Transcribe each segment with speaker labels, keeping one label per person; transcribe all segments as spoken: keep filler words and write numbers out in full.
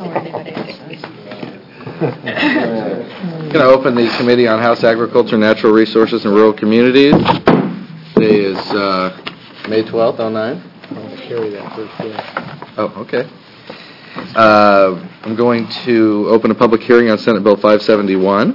Speaker 1: I'm going to open the Committee on House Agriculture, Natural Resources, and Rural Communities. Today is uh, May twelfth, oh nine.
Speaker 2: I'll carry that first, yeah.
Speaker 1: Oh, okay. Uh, I'm going to open a public hearing on Senate Bill five seventy-one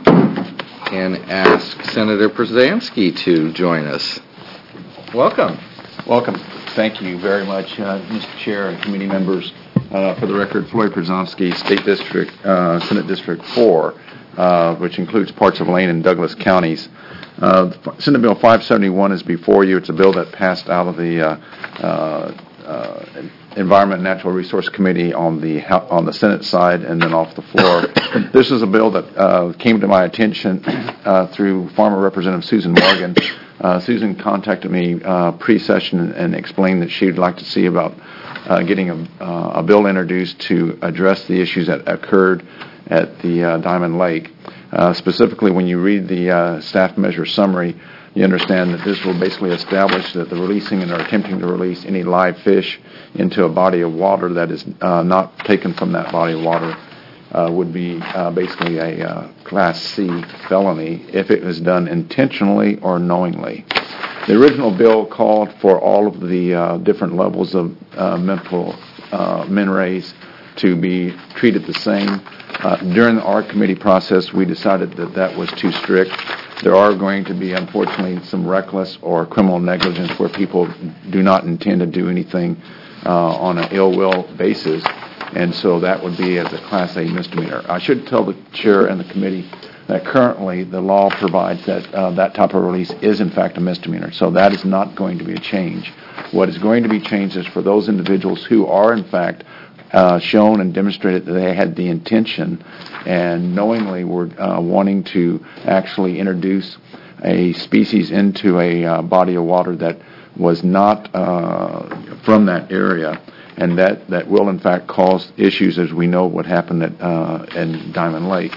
Speaker 1: and ask Senator Przanski to join us. Welcome.
Speaker 3: Welcome. Thank you very much, uh, Mister Chair and committee members. Uh, for the record, Floyd Przanski, State District, uh, Senate District four, uh, which includes parts of Lane and Douglas counties. Uh, Senate Bill five seventy-one is before you. It's a bill that passed out of the uh, uh, uh, Environment and Natural Resource Committee on the on the Senate side and then off the floor. This is a bill that uh, came to my attention uh, through former Representative Susan Morgan. Uh, Susan contacted me uh, pre-session and, and explained that she'd like to see about uh, getting a, uh, a bill introduced to address the issues that occurred at the uh, Diamond Lake. Uh, specifically, when you read the uh, staff measure summary, you understand that this will basically establish that the releasing and are attempting to release any live fish into a body of water that is uh, not taken from that body of water uh, would be uh, basically a uh, Class C felony if it was done intentionally or knowingly. The original bill called for all of the uh, different levels of uh, mental uh, men rays to be treated the same. Uh, during our committee process, we decided that that was too strict. There are going to be, unfortunately, some reckless or criminal negligence where people do not intend to do anything uh, on an ill will basis, and so that would be as a Class A misdemeanor. I should tell the chair and the committee that currently the law provides that uh, that type of release is in fact a misdemeanor, so that is not going to be a change. What is going to be changed is for those individuals who are in fact Uh, shown and demonstrated that they had the intention and knowingly were uh, wanting to actually introduce a species into a uh, body of water that was not uh, from that area, and that, that will in fact cause issues, as we know what happened at uh, in Diamond Lake,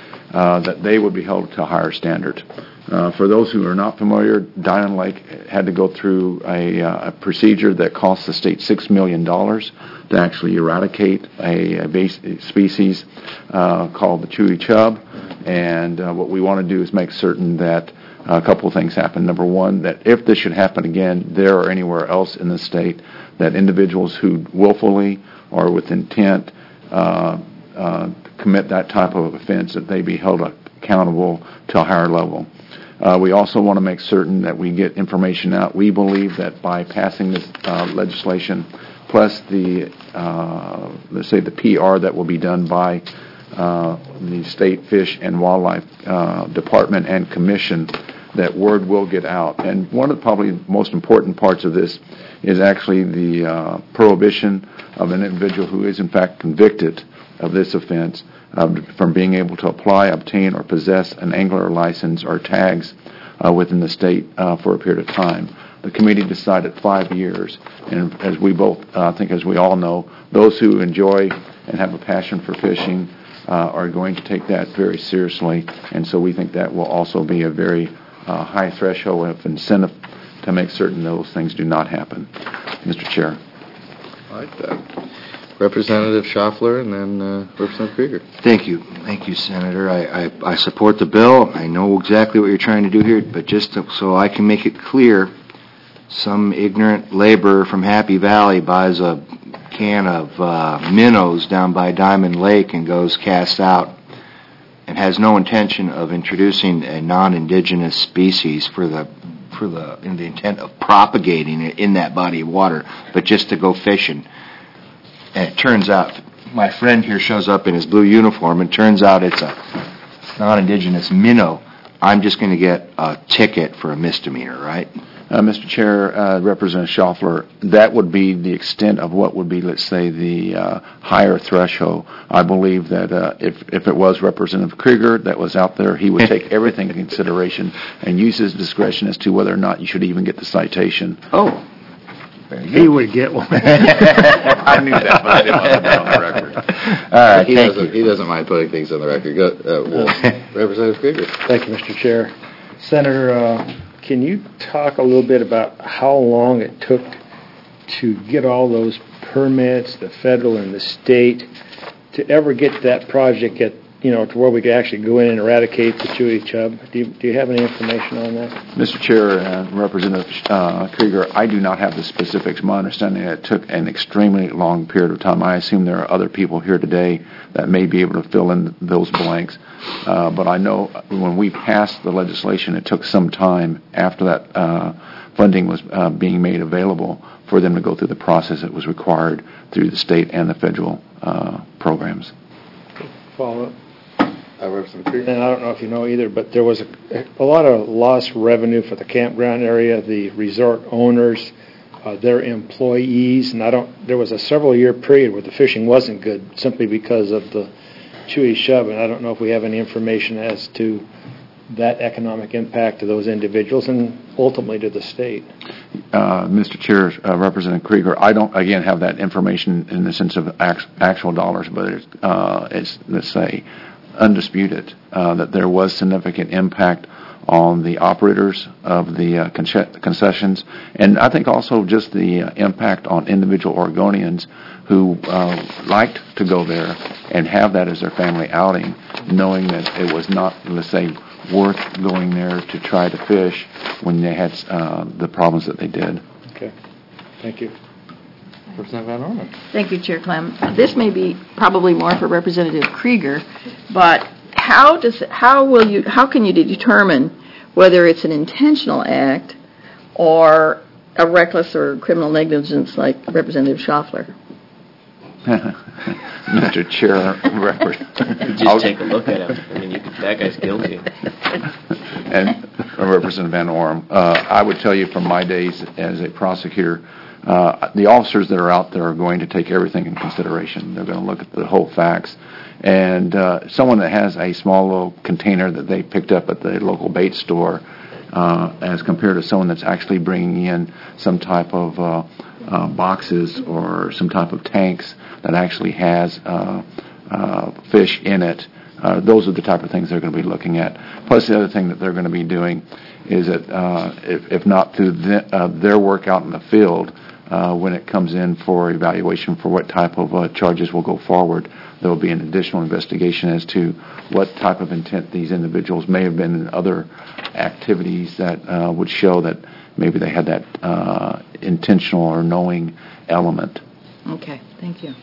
Speaker 3: uh, that they would be held to a higher standard. Uh, for those who are not familiar, Diamond Lake had to go through a, uh, a procedure that cost the state six million dollars to actually eradicate a, a base species uh, called the chewy chub. And uh, what we want to do is make certain that a couple of things happen. Number one, that if this should happen again there or anywhere else in the state, that individuals who willfully or with intent uh, uh, commit that type of offense, that they be held accountable to a higher level. Uh, we also want to make certain that we get information out. We believe that by passing this uh, legislation, plus the, uh, let's say the P R that will be done by uh, the State Fish and Wildlife uh, Department and Commission, that word will get out. And one of the probably most important parts of this is actually the uh, prohibition of an individual who is in fact convicted of this offense Uh, from being able to apply, obtain, or possess an angler license or tags uh, within the state uh, for a period of time. The committee decided five years, and as we both, uh, I think as we all know, those who enjoy and have a passion for fishing uh, are going to take that very seriously, and so we think that will also be a very uh, high threshold of incentive to make certain those things do not happen. Mister Chair.
Speaker 1: I like that. Representative Schaffler and then uh, Representative Krieger.
Speaker 4: Thank you. Thank you, Senator. I, I, I support the bill. I know exactly what you're trying to do here, but just to, so I can make it clear, some ignorant laborer from Happy Valley buys a can of uh, minnows down by Diamond Lake and goes cast out and has no intention of introducing a non-indigenous species for the for the in the intent of propagating it in that body of water, but just to go fishing. And it turns out, my friend here shows up in his blue uniform, and turns out it's a non-indigenous minnow. I'm just going to get a ticket for a misdemeanor, right?
Speaker 3: Uh, Mister Chair, uh, Representative Schaffler, that would be the extent of what would be, let's say, the uh, higher threshold. I believe that uh, if, if it was Representative Krieger that was out there, he would take everything into consideration and use his discretion as to whether or not you should even get the citation.
Speaker 4: Oh.
Speaker 2: He would get one.
Speaker 3: I knew that, but I didn't want to put it on the record.
Speaker 4: All right,
Speaker 1: he
Speaker 4: thank
Speaker 1: doesn't,
Speaker 4: you.
Speaker 1: He doesn't mind putting things on the record. Go, uh, well, Representative Krieger.
Speaker 2: Thank you, Mister Chair. Senator, uh, can you talk a little bit about how long it took to get all those permits, the federal and the state, to ever get that project at, you know, to where we could actually go in and eradicate the Chewy chub? Do you, do you have any information on that?
Speaker 3: Mister Chair and Representative uh, Krieger, I do not have the specifics. My understanding is it took an extremely long period of time. I assume there are other people here today that may be able to fill in those blanks. Uh, but I know when we passed the legislation, it took some time after that uh, funding was uh, being made available for them to go through the process that was required through the state and the federal uh, programs.
Speaker 2: Follow up.
Speaker 1: Uh, Representative Krieger?
Speaker 2: And I don't know if you know either, but there was a, a lot of lost revenue for the campground area, the resort owners, uh, their employees, and I don't. There was a several-year period where the fishing wasn't good simply because of the Chewy chub, and I don't know if we have any information as to that economic impact to those individuals and ultimately to the state.
Speaker 3: Uh, Mister Chair, uh, Representative Krieger, I don't again have that information in the sense of act- actual dollars, but it's, uh, it's let's say. undisputed uh, that there was significant impact on the operators of the uh, con- concessions, and I think also just the uh, impact on individual Oregonians who uh, liked to go there and have that as their family outing, knowing that it was not, let's say, worth going there to try to fish when they had uh, the problems that they did.
Speaker 2: Okay. Thank you.
Speaker 1: Representative Van Orman.
Speaker 5: Thank you, Chair Clem. This may be probably more for Representative Krieger, but how does how will you how can you determine whether it's an intentional act or a reckless or criminal negligence like Representative Schaffler?
Speaker 3: Mister Chair, Representative.
Speaker 6: Just take a look at him. I mean, you could, that guy's guilty.
Speaker 3: And Representative Van Orm, uh, I would tell you from my days as a prosecutor, uh, the officers that are out there are going to take everything in consideration. They're going to look at the whole facts. And uh, someone that has a small little container that they picked up at the local bait store, uh, as compared to someone that's actually bringing in some type of uh, uh, boxes or some type of tanks that actually has uh, uh, fish in it, uh, those are the type of things they're going to be looking at. Plus, the other thing that they're going to be doing is that, uh, if, if not through the, uh, their work out in the field, uh, when it comes in for evaluation for what type of uh, charges will go forward, there will be an additional investigation as to what type of intent these individuals may have been in other activities that uh, would show that maybe they had that uh, intentional or knowing element.
Speaker 5: Okay, thank you.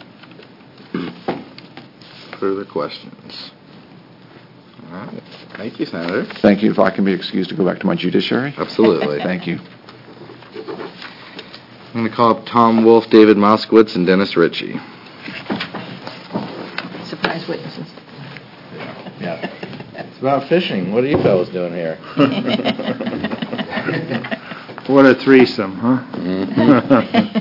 Speaker 1: Further questions? All right. Thank you, Senator.
Speaker 3: Thank you. If I can be excused to go back to my judiciary.
Speaker 1: Absolutely.
Speaker 3: Thank you.
Speaker 1: I'm going to call up Tom Wolf, David Moskowitz, and Dennis Ritchie.
Speaker 5: Surprise witnesses.
Speaker 1: Yeah. It's about fishing. What are you fellows doing here?
Speaker 2: What a threesome, huh?
Speaker 1: Mm-hmm.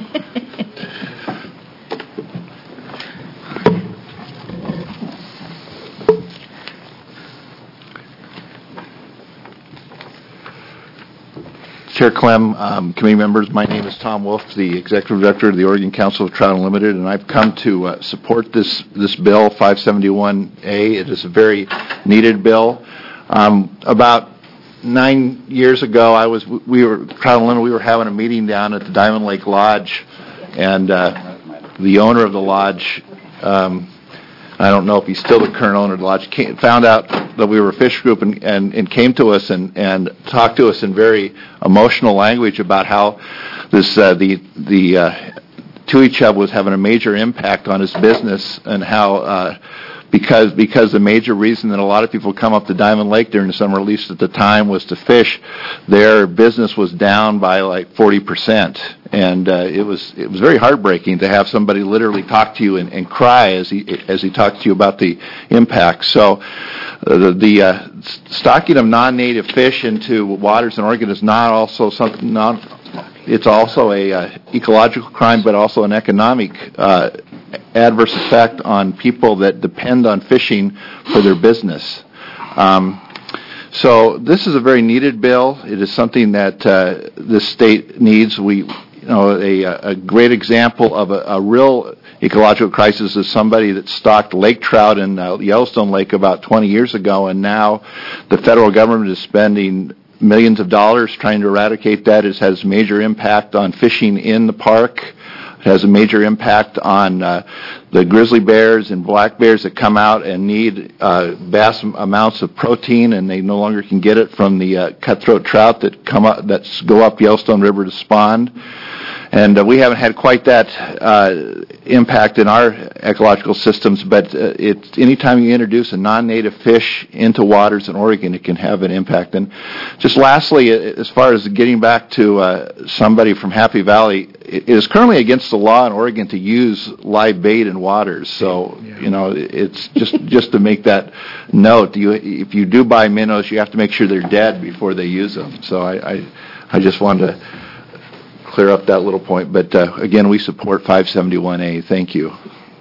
Speaker 7: Chair Clem, um, committee members, my name is Tom Wolf, the Executive Director of the Oregon Council of Trout Unlimited, and I've come to uh, support this this bill, five seventy-one A. It is a very needed bill. Um, about nine years ago, I was we were Trout Unlimited. We were having a meeting down at the Diamond Lake Lodge, and uh, the owner of the lodge, um, I don't know if he's still the current owner of the lodge, came, found out that we were a fish group and, and, and came to us and, and talked to us in very emotional language about how this uh, the the uh, Tui chub was having a major impact on his business, and how uh, because because the major reason that a lot of people come up to Diamond Lake during the summer, at least at the time, was to fish, their business was down by like forty percent. And uh, it was it was very heartbreaking to have somebody literally talk to you and, and cry as he as he talked to you about the impact. So uh, the, the uh, stocking of non-native fish into waters in Oregon is not also something. Not, it's also a uh, ecological crime, but also an economic uh, adverse effect on people that depend on fishing for their business. Um, so this is a very needed bill. It is something that uh, the state needs. We. You know, a, a great example of a, a real ecological crisis is somebody that stocked lake trout in uh, Yellowstone Lake about twenty years ago, and now the federal government is spending millions of dollars trying to eradicate that. It has major impact on fishing in the park. It has a major impact on uh, the grizzly bears and black bears that come out and need uh, vast amounts of protein, and they no longer can get it from the uh, cutthroat trout that come up, that go up Yellowstone River to spawn. And uh, we haven't had quite that uh, impact in our ecological systems, but uh, it's anytime you introduce a non-native fish into waters in Oregon, it can have an impact. And just lastly, as far as getting back to uh, somebody from Happy Valley, it is currently against the law in Oregon to use live bait in waters. So, you know, it's just just to make that note. You, if you do buy minnows, you have to make sure they're dead before they use them. So I, I, I just wanted to clear up that little point. But uh, again, we support five seventy-one A. Thank you.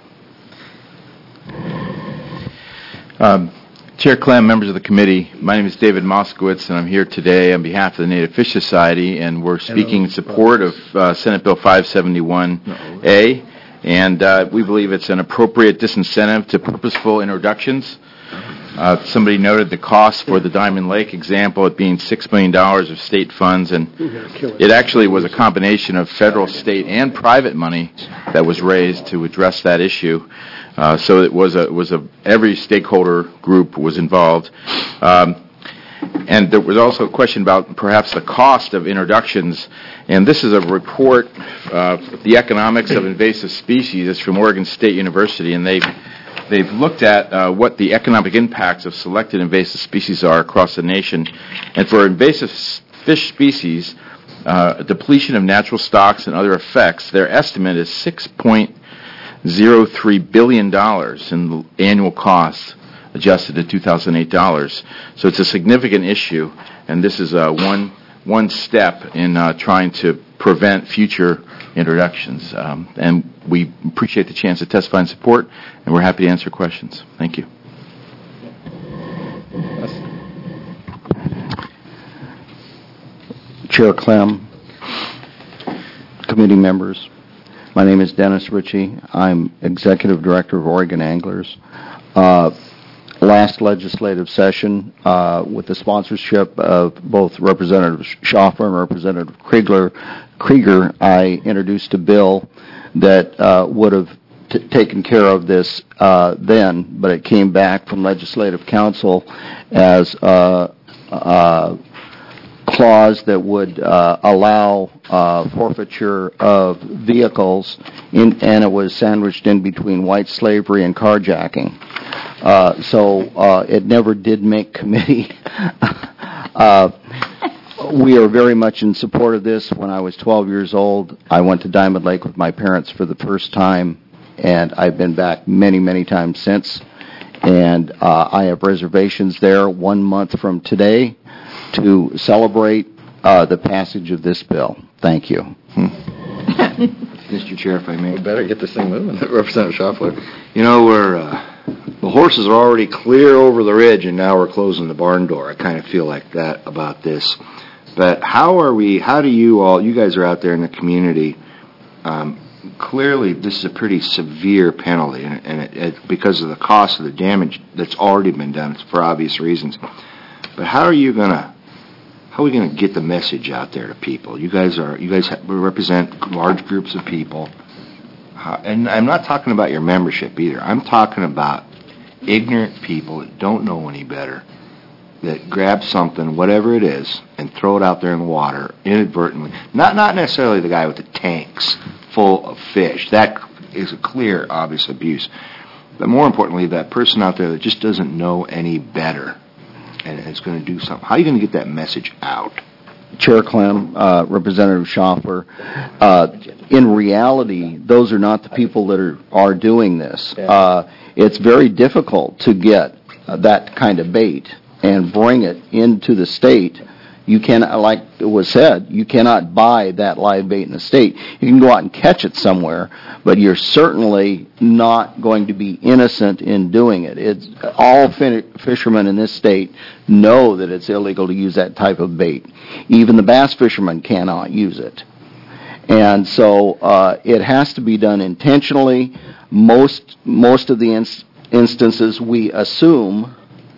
Speaker 8: Um, Chair Clem, members of the committee, my name is David Moskowitz, and I'm here today on behalf of the Native Fish Society, and we're speaking in support of uh, Senate Bill five seventy-one A, and uh, we believe it's an appropriate disincentive to purposeful introductions. Uh, somebody noted the cost for the Diamond Lake example, it being six million dollars of state funds, and it actually was a combination of federal, state, and private money that was raised to address that issue. Uh, so it was a was a every stakeholder group was involved, um, and there was also a question about perhaps the cost of introductions. And this is a report, uh, the economics of invasive species. It's from Oregon State University, and they've they've looked at uh, what the economic impacts of selected invasive species are across the nation. And for invasive fish species, uh, depletion of natural stocks and other effects, their estimate is six point zero three billion dollars in annual costs adjusted to two thousand eight dollars. So it's a significant issue, and this is uh, one one step in uh, trying to prevent future introductions. Um, and we appreciate the chance to testify in support, and we're happy to answer questions. Thank you.
Speaker 9: Chair Clem, committee members, my name is Dennis Ritchie. I'm Executive Director of Oregon Anglers. Uh, last legislative session, uh, with the sponsorship of both Representative Schaffler and Representative Krieger, Krieger, I introduced a bill that uh, would have t- taken care of this uh, then, but it came back from Legislative Council as a, a clause that would uh, allow uh, forfeiture of vehicles, in, and it was sandwiched in between white slavery and carjacking. Uh, so uh, it never did make committee. uh, we are very much in support of this. When I was twelve years old, I went to Diamond Lake with my parents for the first time, and I've been back many, many times since. And uh, I have reservations there one month from today to celebrate uh, the passage of this bill. Thank you.
Speaker 4: Mister Chair, if I may.
Speaker 1: We better get this thing moving. Representative Schaffler.
Speaker 4: You know, we're, uh, the horses are already clear over the ridge, and now we're closing the barn door. I kind of feel like that about this. But how are we, how do you all, you guys are out there in the community, um, clearly this is a pretty severe penalty, and, and it, it, because of the cost of the damage that's already been done, it's for obvious reasons. But how are you going to, how are we going to get the message out there to people? You guys are, you guys represent large groups of people. How, and I'm not talking about your membership either. I'm talking about ignorant people that don't know any better, that grab something, whatever it is, and throw it out there in the water inadvertently. Not not necessarily the guy with the tanks full of fish. That is a clear, obvious abuse. But more importantly, that person out there that just doesn't know any better and is going to do something. How are you going to get that message out?
Speaker 9: Chair Clem, uh, Representative Schaffler, uh, in reality, those are not the people that are, are doing this. Uh, it's very difficult to get uh, that kind of bait and bring it into the state. You cannot, like it was said, you cannot buy that live bait in the state. You can go out and catch it somewhere, but you're certainly not going to be innocent in doing it. It's all fin- fishermen in this state know that it's illegal to use that type of bait. Even the bass fishermen cannot use it. And so uh, it has to be done intentionally. Most most of the inst- instances we assume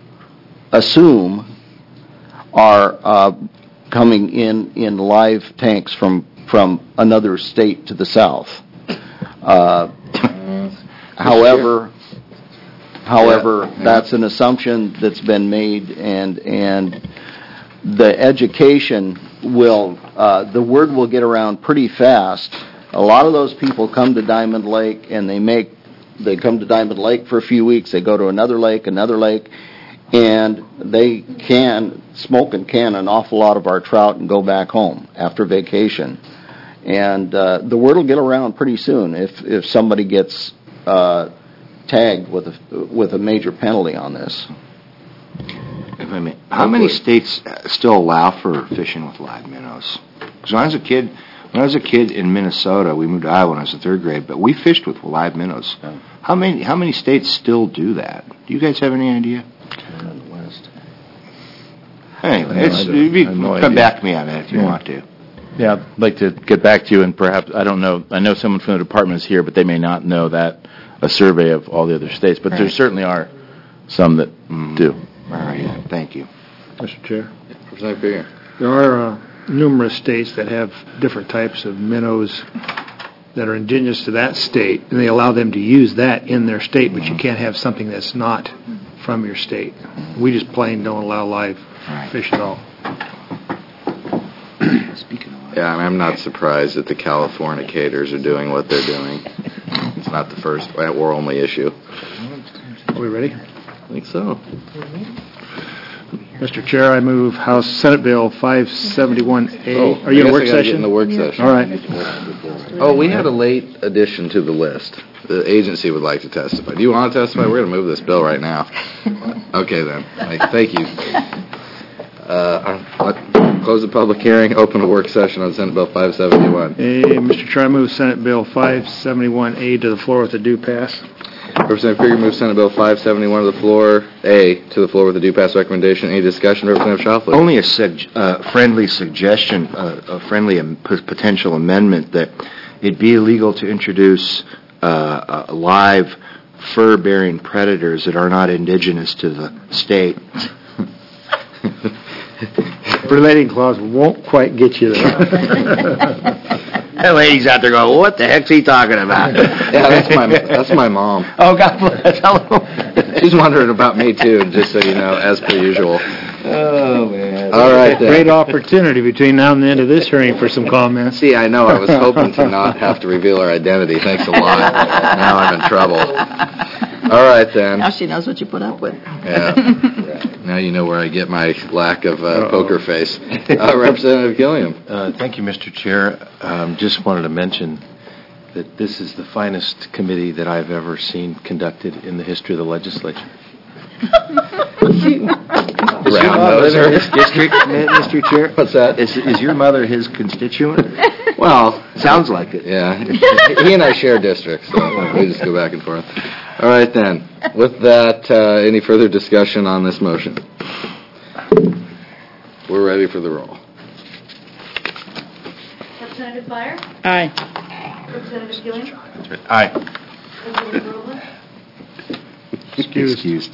Speaker 9: assume are uh, coming in in live tanks from from another state to the south. Uh, However, however,
Speaker 1: Yeah, yeah.
Speaker 9: that's an assumption that's been made, and, and the education will, uh, the word will get around pretty fast. A lot of those people come to Diamond Lake, and they make, they come to Diamond Lake for a few weeks, they go to another lake, another lake, and they can, smoke and can an awful lot of our trout and go back home after vacation. And uh, the word will get around pretty soon if, if somebody gets uh, tagged with a, with a major penalty on this.
Speaker 4: If I may, how many states uh, still allow for fishing with live minnows? Because when I was a kid, when I was a kid in Minnesota, we moved to Iowa when I was in third grade, but we fished with live minnows. How many how many states still do that? Do you guys have any idea? Anyway,
Speaker 8: No,
Speaker 4: it's,
Speaker 8: I don't-
Speaker 4: you
Speaker 8: I have no
Speaker 4: come
Speaker 8: idea.
Speaker 4: back to me on that if you
Speaker 8: Yeah.
Speaker 4: want to.
Speaker 8: Yeah, I'd like to get back to you, and perhaps, I don't know, I know someone from the department is here, but they may not know that, a survey of all the other states, but there
Speaker 4: Right.
Speaker 8: certainly are some that
Speaker 4: Mm.
Speaker 8: do.
Speaker 4: All right, thank you.
Speaker 2: Mister Chair,
Speaker 1: Representative Krieger.
Speaker 2: there are uh, numerous states that have different types of minnows that are indigenous to that state, and they allow them to use that in their state, but you can't have something that's not from your state. We just plain don't allow live
Speaker 4: Right.
Speaker 2: fish at all.
Speaker 4: Speaking of
Speaker 1: Yeah, I mean, I'm not surprised that the Californicators are doing what they're doing. It's not the first or only issue.
Speaker 2: Are we ready?
Speaker 1: I think so.
Speaker 2: Mister Chair, I move House Senate Bill five seventy-one A.
Speaker 1: Oh,
Speaker 2: Are you
Speaker 1: I
Speaker 2: in a
Speaker 1: guess
Speaker 2: work
Speaker 1: I gotta get in the
Speaker 2: session?
Speaker 1: work session.
Speaker 2: All right.
Speaker 1: Oh, we had a late addition to the list. The agency would like to testify. Do you want to testify? We're going to move this bill right now. Okay, then. Thank- Thank you. Uh, let- Close the public hearing, open a work session on Senate Bill five seventy-one.
Speaker 2: Hey, Mister Chair, I move Senate Bill five seventy-one A to the floor with a due pass.
Speaker 1: Representative Krieger moves Senate Bill five seventy-one to the floor, A, to the floor with a due pass recommendation. Any discussion, Representative Schauffele?
Speaker 4: Only a sug- uh, friendly suggestion, uh, a friendly am- p- potential amendment that it be illegal to introduce uh, uh, live fur-bearing predators that are not indigenous to the state.
Speaker 2: Relating clause won't quite get you there.
Speaker 4: That lady's out there going, what the heck's he talking about?
Speaker 1: Yeah, that's my, that's my mom.
Speaker 4: Oh, God bless. Hello.
Speaker 1: She's wondering about me, too, just so you know, as per usual.
Speaker 4: Oh, man.
Speaker 1: All right, then.
Speaker 2: Great opportunity between now and the end of this hearing for some comments.
Speaker 1: See, I know, I was hoping to not have to reveal our identity. Thanks a lot. Now I'm in trouble. All right, then.
Speaker 5: Now she knows what you put up with.
Speaker 1: Yeah. Now you know where I get my lack of uh, poker face. Uh, Representative Gilliam.
Speaker 6: Uh, Thank you, Mister Chair. Um, Just wanted to mention that this is the finest committee that I've ever seen conducted in the history of the legislature.
Speaker 1: Round noser.
Speaker 4: His district, Mister Chair?
Speaker 1: What's that?
Speaker 4: Is, is your mother his constituent?
Speaker 1: Well,
Speaker 4: Sounds like it.
Speaker 1: yeah. He and I share districts, so we just go back and forth. All right, then. With that, uh, any further discussion on this motion? We're ready for the roll.
Speaker 10: Representative Byer?
Speaker 5: Aye.
Speaker 10: Representative Gilliam?
Speaker 8: Aye.
Speaker 10: Representative Rowland?
Speaker 2: Excused.
Speaker 4: Excused.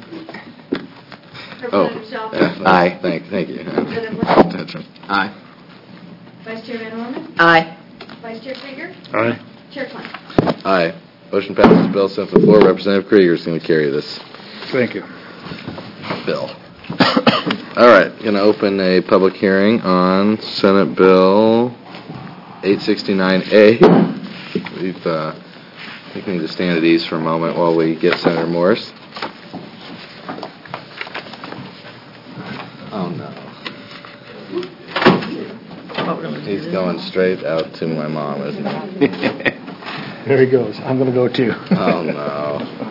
Speaker 1: Oh.
Speaker 10: Representative Schauffele?
Speaker 1: yeah,
Speaker 4: Aye.
Speaker 1: Thank, thank you.
Speaker 10: Representative West?
Speaker 1: Attention.
Speaker 4: Aye.
Speaker 10: Vice Chair Van Orman?
Speaker 5: Aye.
Speaker 10: Vice Chair Krieger?
Speaker 2: Aye.
Speaker 10: Chair Klein?
Speaker 1: Aye. Motion passes. Bill sent to the floor. Representative Krieger is going to carry this
Speaker 2: Thank you.
Speaker 1: bill. All right. Going to open a public hearing on Senate Bill eight sixty-nine A. We've, uh, I think we need to stand at ease for a moment while we get Senator Morris. Oh, no. He's going straight out to my mom, isn't he?
Speaker 2: There he goes. I'm going to go too.
Speaker 1: Oh, no.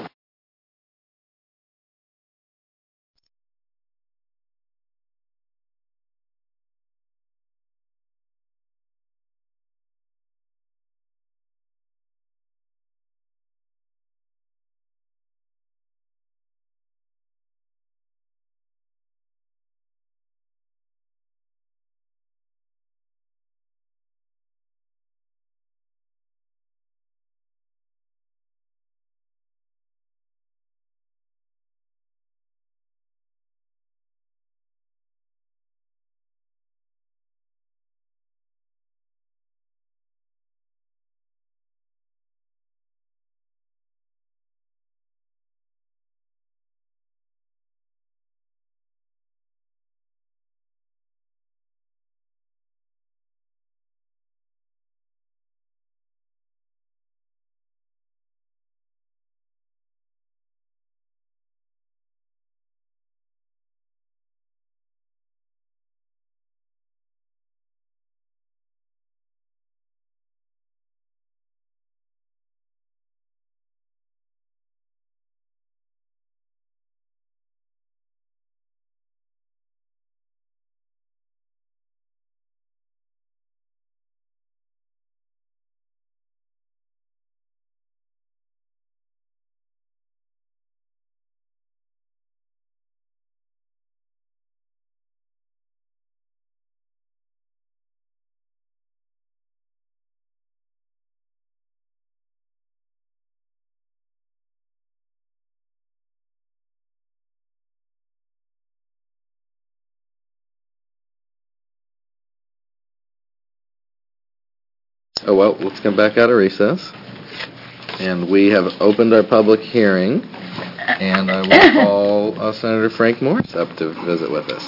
Speaker 1: Oh, well, let's come back out of recess. And we have opened our public hearing, and I will call uh, Senator Frank Morris up to visit with us.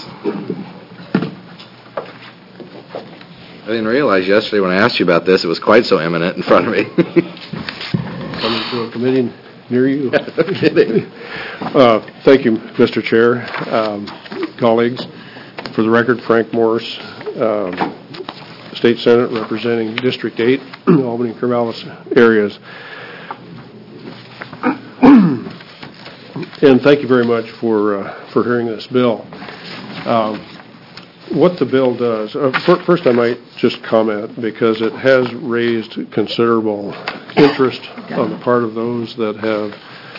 Speaker 1: I didn't realize yesterday when I asked you about this, it was quite so imminent in front of me.
Speaker 11: Coming to a committee near you.
Speaker 1: No kidding.
Speaker 11: Uh, Thank you, Mister Chair, um, colleagues. For the record, Frank Morris, um, State Senate representing District eight, Albany, Corvallis areas. And thank you very much for uh, for hearing this bill. Um, what the bill does, uh, f- first I might just comment, because it has raised considerable interest on the part of those that have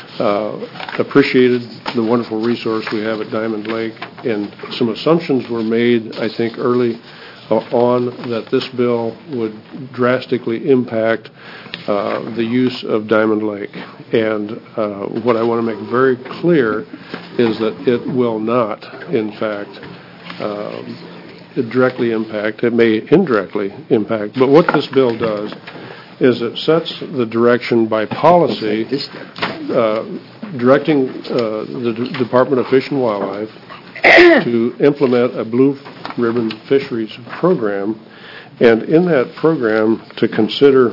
Speaker 11: uh, appreciated the wonderful resource we have at Diamond Lake, and some assumptions were made, I think, early uh, on that this bill would drastically impact uh, the use of Diamond Lake. And uh, what I want to make very clear is that it will not, in fact, um, directly impact. It may indirectly impact. But what this bill does is it sets the direction by policy, uh, directing uh, the D- Department of Fish and Wildlife to implement a blue ribbon fisheries program, and in that program to consider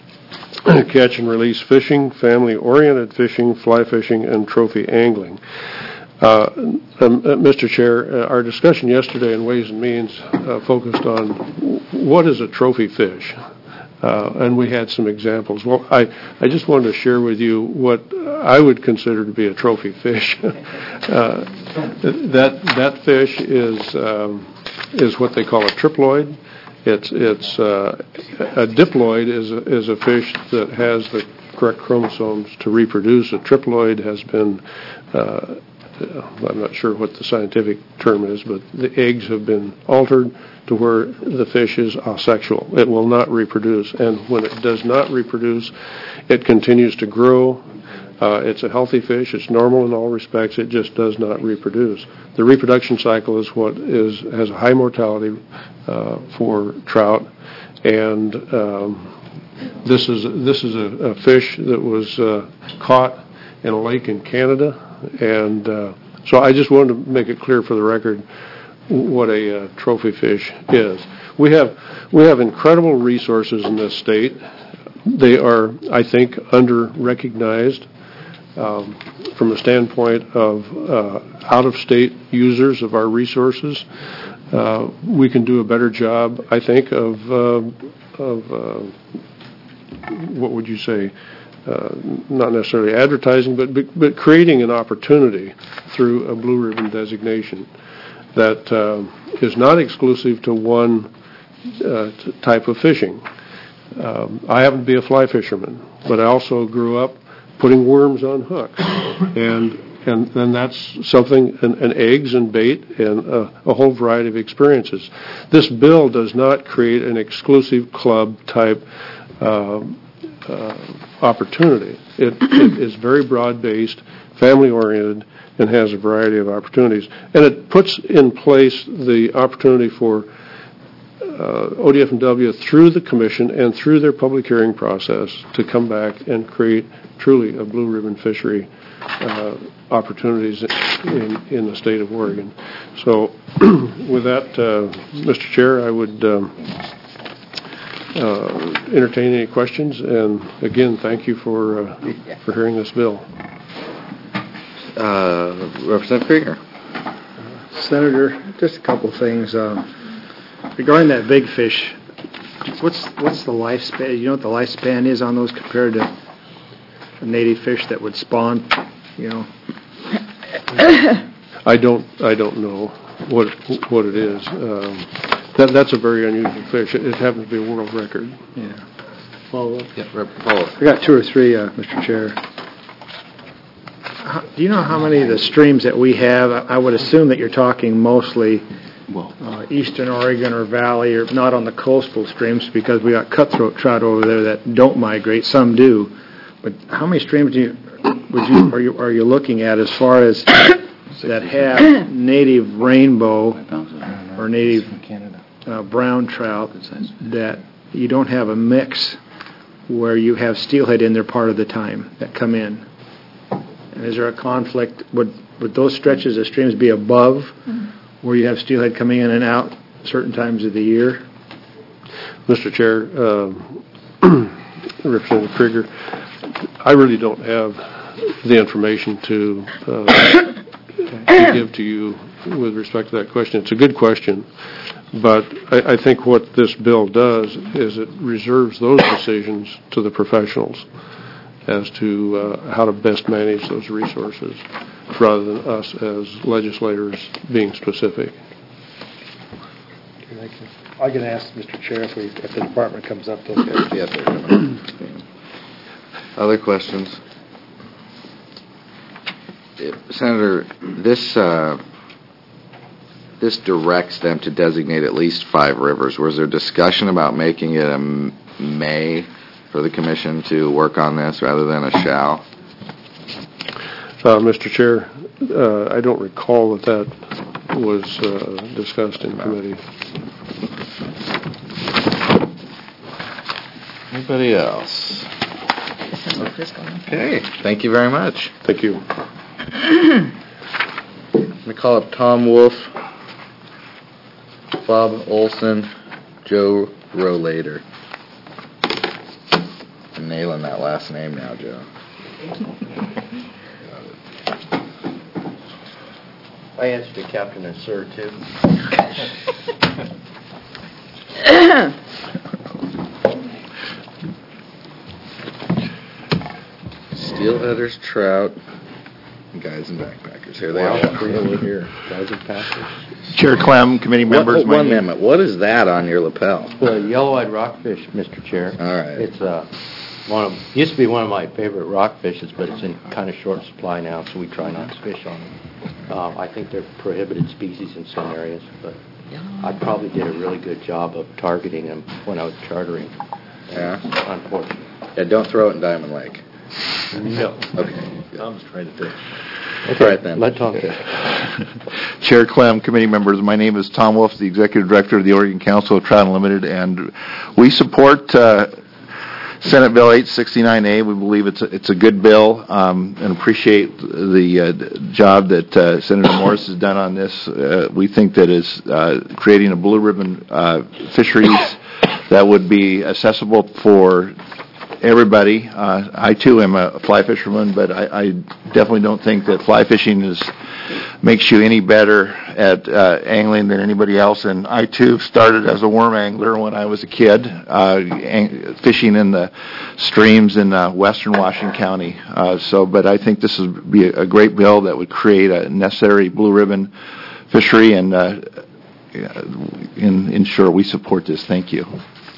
Speaker 11: catch and release fishing, family-oriented fishing, fly fishing, and trophy angling. Uh, um, uh, Mister Chair, uh, our discussion yesterday in Ways and Means uh, focused on what is a trophy fish, uh, and we had some examples. Well, I, I just wanted to share with you what I would consider to be a trophy fish. uh, that that fish is um, is what they call a triploid. It's it's uh, a diploid is a, is a fish that has the correct chromosomes to reproduce. A triploid has been uh, I'm not sure what the scientific term is, but the eggs have been altered to where the fish is asexual. It will not reproduce, and when it does not reproduce, it continues to grow. Uh, it's a healthy fish. It's normal in all respects. It just does not reproduce. The reproduction cycle is what is has a high mortality uh, for trout, and um, this is this is a, a fish that was uh, caught in a lake in Canada. And uh, so I just wanted to make it clear for the record what a uh, trophy fish is. We have we have incredible resources in this state. They are, I think, under-recognized um, from the standpoint of uh, out-of-state users of our resources. Uh, we can do a better job, I think, of, uh, of uh, what would you say, Uh, not necessarily advertising, but, but but creating an opportunity through a blue ribbon designation that uh, is not exclusive to one uh, t- type of fishing. Um, I happen to be a fly fisherman, but I also grew up putting worms on hooks, and and and that's something, and, and eggs and bait and uh, a whole variety of experiences. This bill does not create an exclusive club type Uh, Uh, opportunity. It, it is very broad-based, family-oriented, and has a variety of opportunities. And it puts in place the opportunity for uh, O D F and W through the Commission and through their public hearing process to come back and create truly a blue ribbon fishery uh, opportunities in, in the state of Oregon. So with that, uh, Mister Chair, I would Um, Uh, entertain any questions, and again, thank you for uh, for hearing this bill.
Speaker 1: Uh, Representative Krieger.
Speaker 2: Senator, just a couple things. Uh, regarding that big fish, what's what's the lifespan? You know what the lifespan is on those compared to a native fish that would spawn? You know.
Speaker 11: I don't I don't know what what it is. Um, That, that's a very unusual fish. It, it happens to be a world record.
Speaker 2: Yeah. Follow up?
Speaker 1: Yeah, Rep. Follow up.
Speaker 2: I got two or three, uh, Mister Chair. How, do you know how many of the streams that we have? I, I would assume that you're talking mostly uh, eastern Oregon or Valley, or not on the coastal streams, because we got cutthroat trout over there that don't migrate. Some do, but how many streams do you would you are you are you looking at as far as that have native rainbow or native uh, brown trout that you don't have a mix where you have steelhead in there part of the time that come in? And is there a conflict? Would, would those stretches of streams be above where you have steelhead coming in and out certain times of the year?
Speaker 11: Mister Chair, um, Representative Krieger, I really don't have the information to, uh, to give to you with respect to that question. It's a good question, but I, I think what this bill does is it reserves those decisions to the professionals as to uh, how to best manage those resources rather than us as legislators being specific.
Speaker 2: I can ask Mister Chair if, we, if the department comes up to
Speaker 1: Yes, sir. Other questions? Senator, this uh, this directs them to designate at least five rivers. Was there discussion about making it a m- may for the commission to work on this rather than a shall?
Speaker 11: Uh, Mister Chair, uh, I don't recall that that was uh, discussed in committee.
Speaker 1: Anybody else? Okay, thank you very much.
Speaker 11: Thank you.
Speaker 1: Let me call up Tom Wolf, Bob Olson, Joe Rollader. I'm nailing that last name now, Joe.
Speaker 9: I answered to Captain and Sir, too.
Speaker 1: Steelheaders, trout, and guys and backpackers. Here they are.
Speaker 9: Here, guys and packers.
Speaker 7: Chair Clem, committee members.
Speaker 1: What,
Speaker 7: my
Speaker 1: one
Speaker 7: name-
Speaker 1: minute. What is that on your lapel?
Speaker 9: Well, yellow-eyed rockfish, Mister Chair.
Speaker 1: All right.
Speaker 9: It's uh, one of used to be one of my favorite rockfishes, but it's in kind of short supply now, so we try not to fish on them. Um, I think they're prohibited species in some areas, but I probably did a really good job of targeting them when I was chartering.
Speaker 1: Yeah?
Speaker 9: Unfortunately.
Speaker 1: Yeah, don't throw it in Diamond Lake.
Speaker 9: No.
Speaker 1: Okay.
Speaker 6: Tom's trying to fish.
Speaker 1: Okay. All right, then.
Speaker 9: Let Tom fish.
Speaker 7: Chair Clem, committee members, my name is Tom Wolf, the Executive Director of the Oregon Council of Trout Unlimited, and we support uh, Senate Bill eight sixty-nine A. We believe it's a, it's a good bill um, and appreciate the uh, job that uh, Senator Morris has done on this. Uh, we think that is uh, creating a blue ribbon uh, fisheries that would be accessible for everybody. Uh, I too am a fly fisherman, but I, I definitely don't think that fly fishing is makes you any better at uh, angling than anybody else. And I too started as a worm angler when I was a kid, uh, ang- fishing in the streams in uh, western Washington County. Uh, so, but I think this would be a great bill that would create a necessary blue ribbon fishery, and uh, in, ensure we support this. Thank you.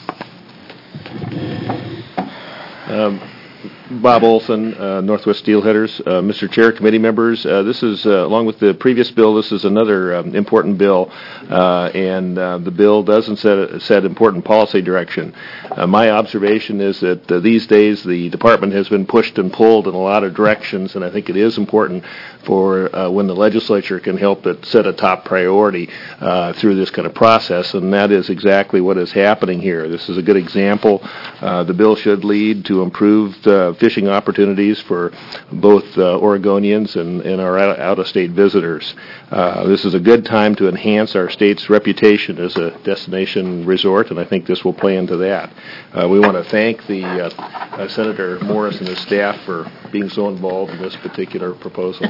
Speaker 6: Um, Bob Olson, uh, Northwest Steelheaders. Uh, Mister Chair, committee members, uh, this is, uh, along with the previous bill, this is another um, important bill, uh, and uh, the bill doesn't set, set important policy direction. Uh, my observation is that uh, these days the department has been pushed and pulled in a lot of directions, and I think it is important for uh, when the legislature can help it set a top priority uh, through this kind of process, and that is exactly what is happening here. This is a good example. Uh, the bill should lead to improved uh, fishing opportunities for both uh, Oregonians and, and our out- out-of-state visitors. Uh, this is a good time to enhance our state's reputation as a destination resort, and I think this will play into that. Uh, we want to thank the uh, uh, Senator Morris and his staff for being so involved in this particular proposal.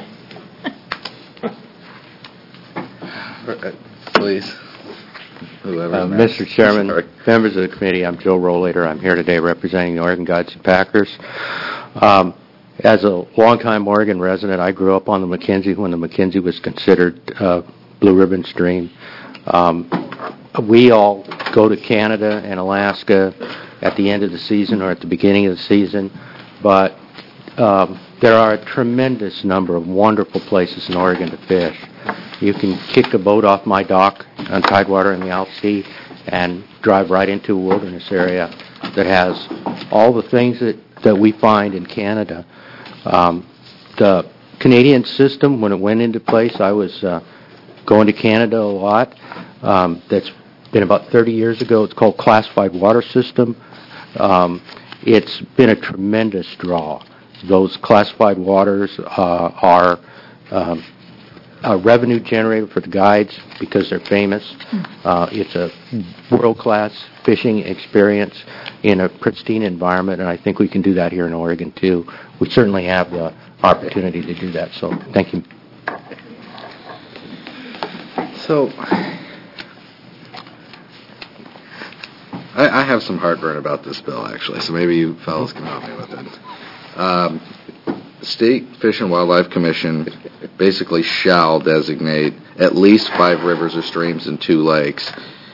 Speaker 1: Please. Whoever
Speaker 9: Uh,
Speaker 1: next.
Speaker 9: Mister Chairman,
Speaker 1: Sorry.
Speaker 9: members of the committee, I'm Joe Rollader. I'm here today representing the Oregon Guides and Packers. Um, as a longtime Oregon resident, I grew up on the McKenzie when the McKenzie was considered uh, Blue Ribbon Stream. Um, we all go to Canada and Alaska at the end of the season or at the beginning of the season, but um, there are a tremendous number of wonderful places in Oregon to fish. You can kick a boat off my dock on Tidewater in the Alpsea and drive right into a wilderness area that has all the things that, that we find in Canada. Um, the Canadian system, when it went into place, I was uh, going to Canada a lot. Um, that's been about thirty years ago. It's called Classified Water System. Um, it's been a tremendous draw. Those classified waters uh, are um, a revenue generator for the guides because they're famous. Uh, it's a world-class fishing experience in a pristine environment, and I think we can do that here in Oregon, too. We certainly have the opportunity to do that, so thank you.
Speaker 1: So, I, I have some heartburn about this bill, actually, so maybe you fellas can help me with it. Um, the State Fish and Wildlife Commission basically shall designate at least five rivers or streams and two lakes.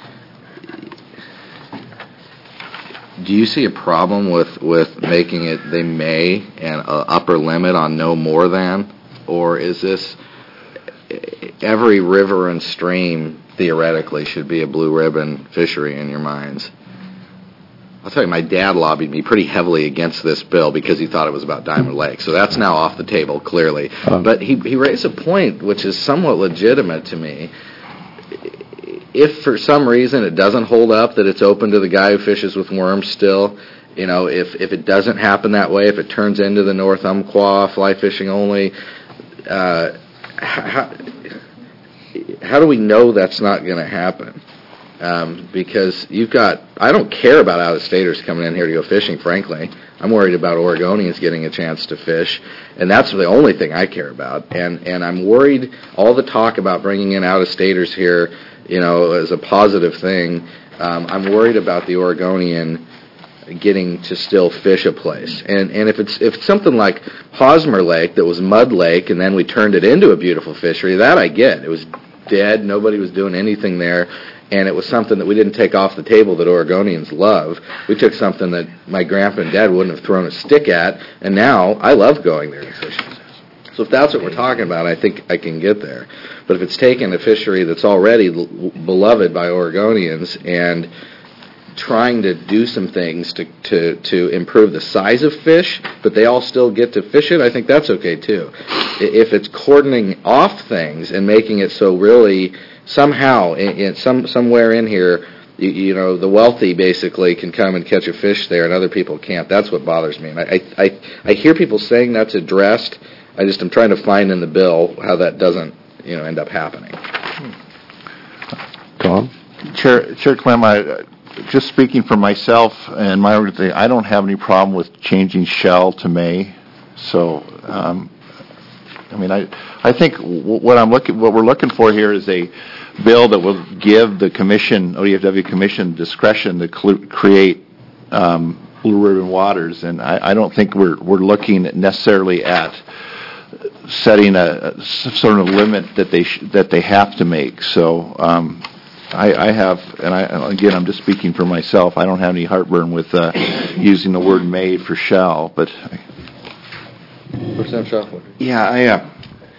Speaker 1: Do you see a problem with, with making it they may and an upper limit on no more than? Or is this every river and stream theoretically should be a blue ribbon fishery in your minds? I'll tell you, my dad lobbied me pretty heavily against this bill because he thought it was about Diamond Lake. So that's now off the table, clearly.
Speaker 9: Um,
Speaker 1: but he, he raised a point which is somewhat legitimate to me. If for some reason it doesn't hold up, that it's open to the guy who fishes with worms still, you know, if, if it doesn't happen that way, if it turns into the North Umpqua, fly fishing only, uh, how, how do we know that's not going to happen? Um, because you've got, I don't care about out-of-staters coming in here to go fishing, frankly. I'm worried about Oregonians getting a chance to fish, and that's the only thing I care about. And, and I'm worried, all the talk about bringing in out-of-staters here, you know, as a positive thing, um, I'm worried about the Oregonian getting to still fish a place. And and if it's if it's something like Hosmer Lake that was mud lake and then we turned it into a beautiful fishery, that I get. It was dead, nobody was doing anything there, and it was something that we didn't take off the table that Oregonians love. We took something that my grandpa and dad wouldn't have thrown a stick at, and now I love going there to fish. So if that's what we're talking about, I think I can get there. But if it's taking a fishery that's already l- beloved by Oregonians and trying to do some things to, to, to improve the size of fish, but they all still get to fish it, I think that's okay too. If it's cordoning off things and making it so really somehow, in, in some somewhere in here, you, you know, the wealthy basically can come and catch a fish there and other people can't, that's what bothers me. And I, I, I hear people saying that's addressed. I just am trying to find in the bill how that doesn't, you know, end up happening.
Speaker 9: Tom?
Speaker 7: Chair, Chair Clem, I, just speaking for myself and my organization, I don't have any problem with changing shall to may. So, um, I mean, I I think w- what I'm looking, what we're looking for here is a bill that will give the commission, O D F W Commission, discretion to cl- create um, blue ribbon waters, and I, I don't think we're we're looking necessarily at setting a, a sort of limit that they sh- that they have to make. So. Um, I, I have, and I, again, I'm just speaking for myself. I don't have any heartburn with uh, using the word "may" for "shall," but.
Speaker 1: Representative Shuffler.
Speaker 4: Yeah, I uh,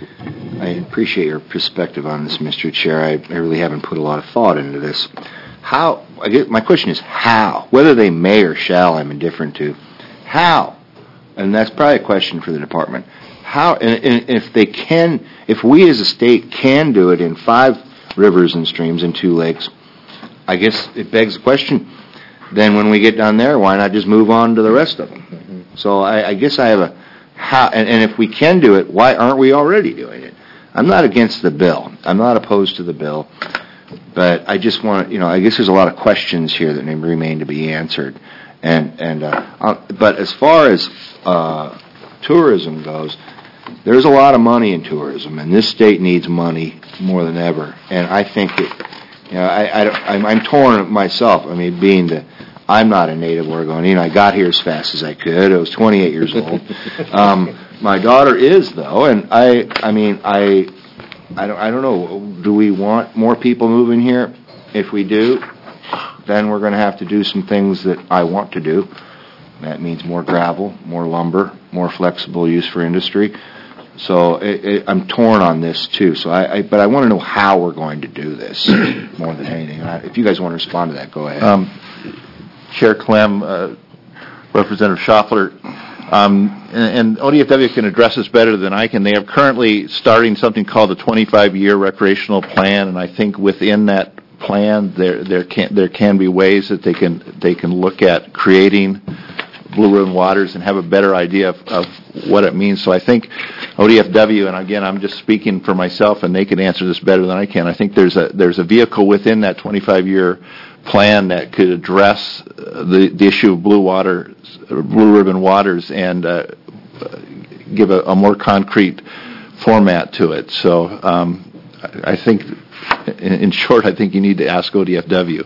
Speaker 4: I appreciate your perspective on this, Mister Chair. I, I really haven't put a lot of thought into this. How? I guess my question is how. Whether they may or shall, I'm indifferent to. How? And that's probably a question for the department. How? And, and if they can, if we as a state can do it in five rivers and streams and two lakes, I guess it begs the question, then when we get down there, why not just move on to the rest of them? Mm-hmm. So I, I guess I have a, how, and, and if we can do it, why aren't we already doing it? I'm not against the bill. I'm not opposed to the bill, but I just want to, you know, I guess there's a lot of questions here that remain to be answered. And, and uh, uh, but as far as uh, tourism goes, there's a lot of money in tourism, and this state needs money more than ever. And I think it, you know, I, I, I'm, I'm torn myself. I mean, being the, I'm not a native Oregonian. I got here as fast as I could. I was twenty-eight years old. Um, my daughter is, though, and I, I mean, I, I don't, I don't know. Do we want more people moving here? If we do, then we're going to have to do some things that I want to do. That means more gravel, more lumber, more flexible use for industry. So it, it, I'm torn on this too. So I, I but I want to know how we're going to do this more than anything. And I, if you guys want to respond to that, go ahead.
Speaker 7: Um, Chair Clem, uh, Representative Schaffler, um, and, and O D F W can address this better than I can. They are currently starting something called the twenty-five year recreational plan, and I think within that plan. There there can there can be ways that they can they can look at creating Blue Ribbon Waters and have a better idea of, of what it means. So I think O D F W, and again, I'm just speaking for myself, and they can answer this better than I can. I think there's a there's a vehicle within that twenty-five year plan that could address the the issue of blue water, Blue Ribbon Waters, and uh, give a, a more concrete format to it. So um, I, I think, in, in short, I think you need to ask O D F W.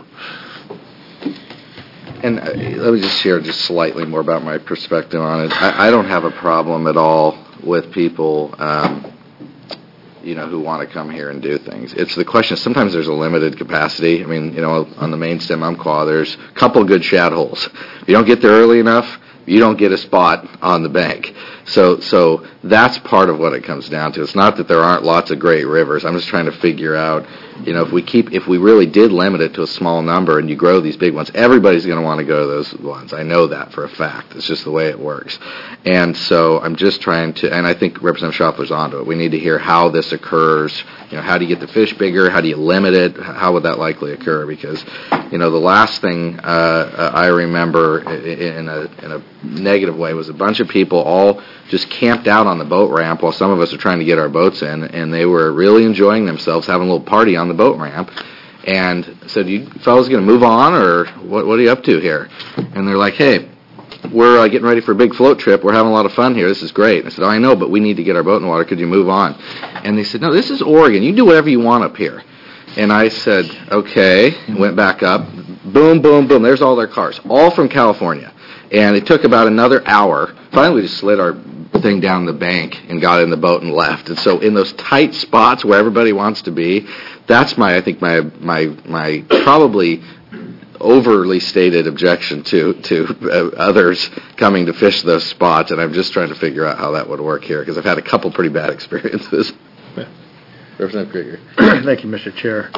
Speaker 1: And uh, let me just share just slightly more about my perspective on it. I, I don't have a problem at all with people, um, you know, who want to come here and do things. It's the question, sometimes there's a limited capacity. I mean, you know, on the main stem Umpqua, there's a couple good shad holes. If you don't get there early enough, you don't get a spot on the bank. So so that's part of what it comes down to. It's not that there aren't lots of great rivers. I'm just trying to figure out, you know, if we keep, if we really did limit it to a small number and you grow these big ones, everybody's going to want to go to those ones. I know that for a fact. It's just the way it works. And so I'm just trying to, and I think Representative Schauffler's onto it. We need to hear how this occurs. You know, how do you get the fish bigger? How do you limit it? How would that likely occur? Because, you know, the last thing uh, I remember in a, in a negative way was a bunch of people all just camped out on the boat ramp while some of us are trying to get our boats in, and they were really enjoying themselves, having a little party on the boat ramp, and said, you fellas going to move on, or what, what are you up to here? And they're like, hey, we're uh, getting ready for a big float trip. We're having a lot of fun here. This is great. And I said, oh, I know, but we need to get our boat in the water. Could you move on? And they said, no, this is Oregon. You do whatever you want up here. And I said, okay, and went back up. Boom, boom, boom. There's all their cars, all from California. And it took about another hour. Finally, we just slid our thing down the bank and got in the boat and left. And so in those tight spots where everybody wants to be, that's my, I think, my my my probably overly stated objection to, to uh, others coming to fish those spots. And I'm just trying to figure out how that would work here, because I've had a couple pretty bad experiences. Representative Krieger.
Speaker 2: Thank you, Mister Chair.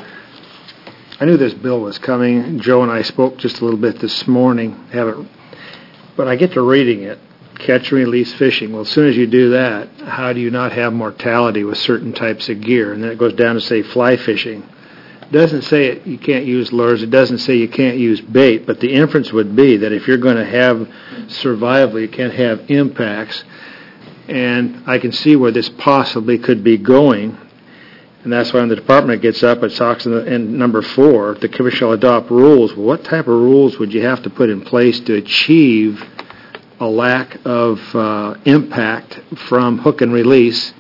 Speaker 2: I knew this bill was coming. Joe and I spoke just a little bit this morning. Haven't, but I get to reading it. Catch and release fishing. Well, as soon as you do that, how do you not have mortality with certain types of gear? And then it goes down to say fly fishing. It doesn't say it, you can't use lures. It doesn't say you can't use bait. But the inference would be that if you're going to have survival, you can't have impacts. And I can see where this possibly could be going. And that's why when the department gets up, it talks in, the, in number four, the commission shall adopt rules. Well, what type of rules would you have to put in place to achieve a lack of uh, impact from hook and release?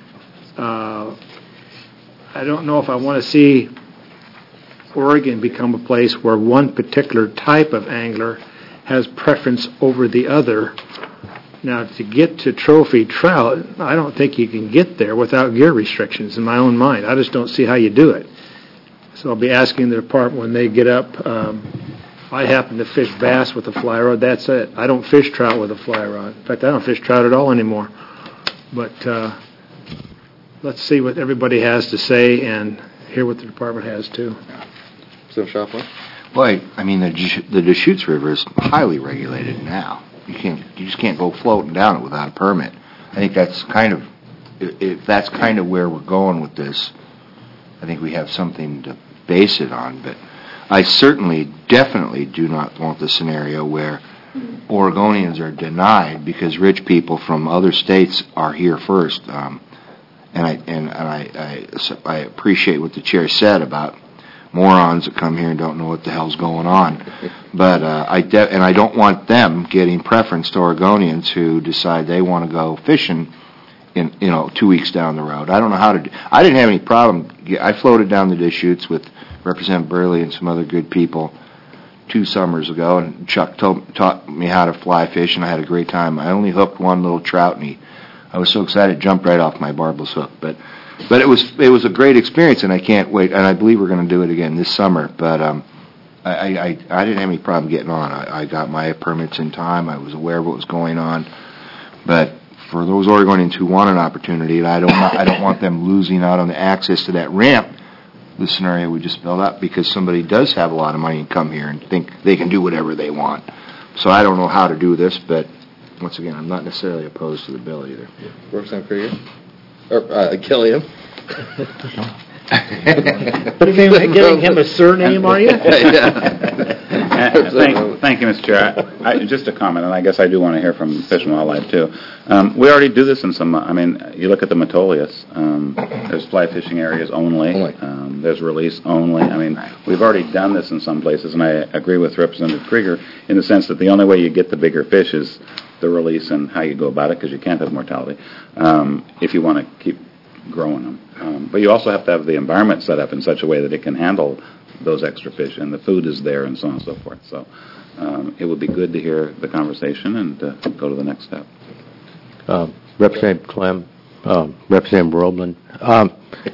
Speaker 2: Uh, I don't know if I want to see Oregon become a place where one particular type of angler has preference over the other. Now, to get to trophy trout, I don't think you can get there without gear restrictions in my own mind. I just don't see how you do it. So I'll be asking the department when they get up. Um, I happen to fish bass with a fly rod. That's it. I don't fish trout with a fly rod. In fact, I don't fish trout at all anymore. But uh, let's see what everybody has to say and hear what the department has too.
Speaker 1: So, Schauffler?
Speaker 4: Well, I, I mean, the, the Deschutes River is highly regulated now. You can't, you just can't go floating down it without a permit. I think that's kind of, if that's kind of where we're going with this, I think we have something to base it on. But I certainly, definitely do not want the scenario where Oregonians are denied because rich people from other states are here first. Um, and I and, and I, I I appreciate what the chair said about morons that come here and don't know what the hell's going on. But uh, I de- and I don't want them getting preference to Oregonians who decide they want to go fishing in, you know, two weeks down the road. I don't know how to do. I didn't have any problem. I floated down the Deschutes with Representative Burley and some other good people two summers ago, and Chuck told, taught me how to fly fish, and I had a great time. I only hooked one little trout, and he, I was so excited it jumped right off my barbless hook. But but it was it was a great experience, and I can't wait. And I believe we're going to do it again this summer. But um, I, I I didn't have any problem getting on. I, I got my permits in time. I was aware of what was going on. But for those Oregonians who want an opportunity, and I don't I don't want them losing out on the access to that ramp, the scenario we just built up, because somebody does have a lot of money and come here and think they can do whatever they want. So I don't know how to do this, but once again, I'm not necessarily opposed to the bill either.
Speaker 1: Representative Krieger? Or uh, Killian?
Speaker 2: Giving him a surname, are you?
Speaker 12: Uh, Thank thank you, Mister Chair. I- I- Just a comment, and I guess I do want to hear from Fish and Wildlife, too. Um, We already do this in some, I mean, you look at the Metolius, um, there's fly fishing areas only,
Speaker 1: Only.
Speaker 12: Um, there's release only. I mean, we've already done this in some places, and I agree with Representative Krieger in the sense that the only way you get the bigger fish is the release and how you go about it, because you can't have mortality, um, if you want to keep growing them. Um, But you also have to have the environment set up in such a way that it can handle those extra fish, and the food is there, and so on and so forth. So um, it would be good to hear the conversation and uh, go to the next step.
Speaker 9: Um, Representative Clem, um, Representative Roeblen. Um,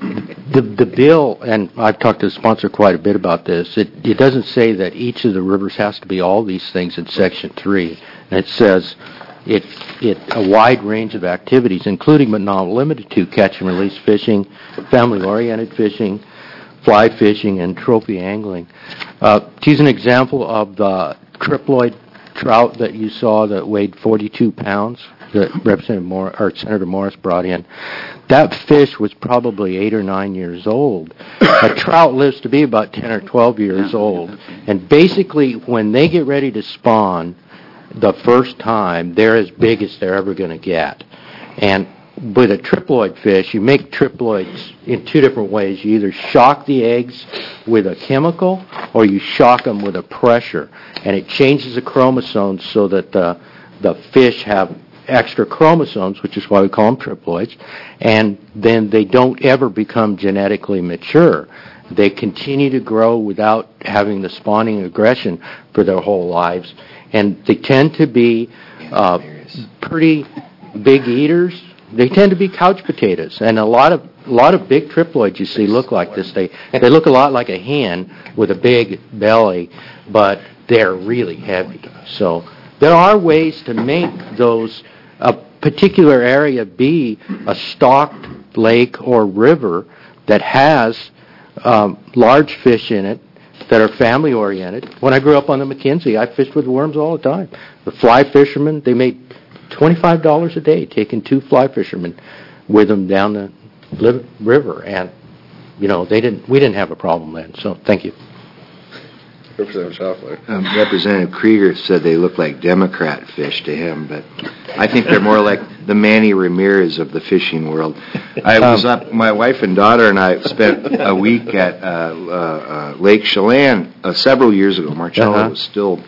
Speaker 9: the the bill, and I've talked to the sponsor quite a bit about this. It it doesn't say that each of the rivers has to be all these things in Section Three. And it says it it a wide range of activities, including but not limited to catch and release fishing, family-oriented fishing, fly fishing, and trophy angling. Uh, to use an example of the triploid trout that you saw that weighed forty-two pounds that Representative Mor- or Senator Morris brought in, that fish was probably eight or nine years old. A trout lives to be about ten or twelve years old, and basically when they get ready to spawn the first time, they're as big as they're ever going to get. And with a triploid fish, you make triploids in two different ways. You either shock the eggs with a chemical or you shock them with a pressure. And it changes the chromosomes so that the, the fish have extra chromosomes, which is why we call them triploids, and then they don't ever become genetically mature. They continue to grow without having the spawning aggression for their whole lives. And they tend to be uh, pretty big eaters. They tend to be couch potatoes, and a lot of a lot of big triploids you see look like this. They they look a lot like a hen with a big belly, but they're really heavy. So there are ways to make those a particular area be a stocked lake or river that has um, large fish in it that are family oriented. When I grew up on the McKenzie, I fished with worms all the time. The fly fishermen, they made twenty-five dollars a day taking two fly fishermen with them down the li- river, and you know they didn't. We didn't have a problem then. So thank you.
Speaker 1: Representative Schaffler.
Speaker 4: Um, Representative Krieger said they look like Democrat fish to him, but I think they're more like the Manny Ramirez of the fishing world. I was up, my wife and daughter and I spent a week at uh, uh, uh, Lake Chelan uh, several years ago. Marcello
Speaker 9: Uh-huh.
Speaker 4: was still,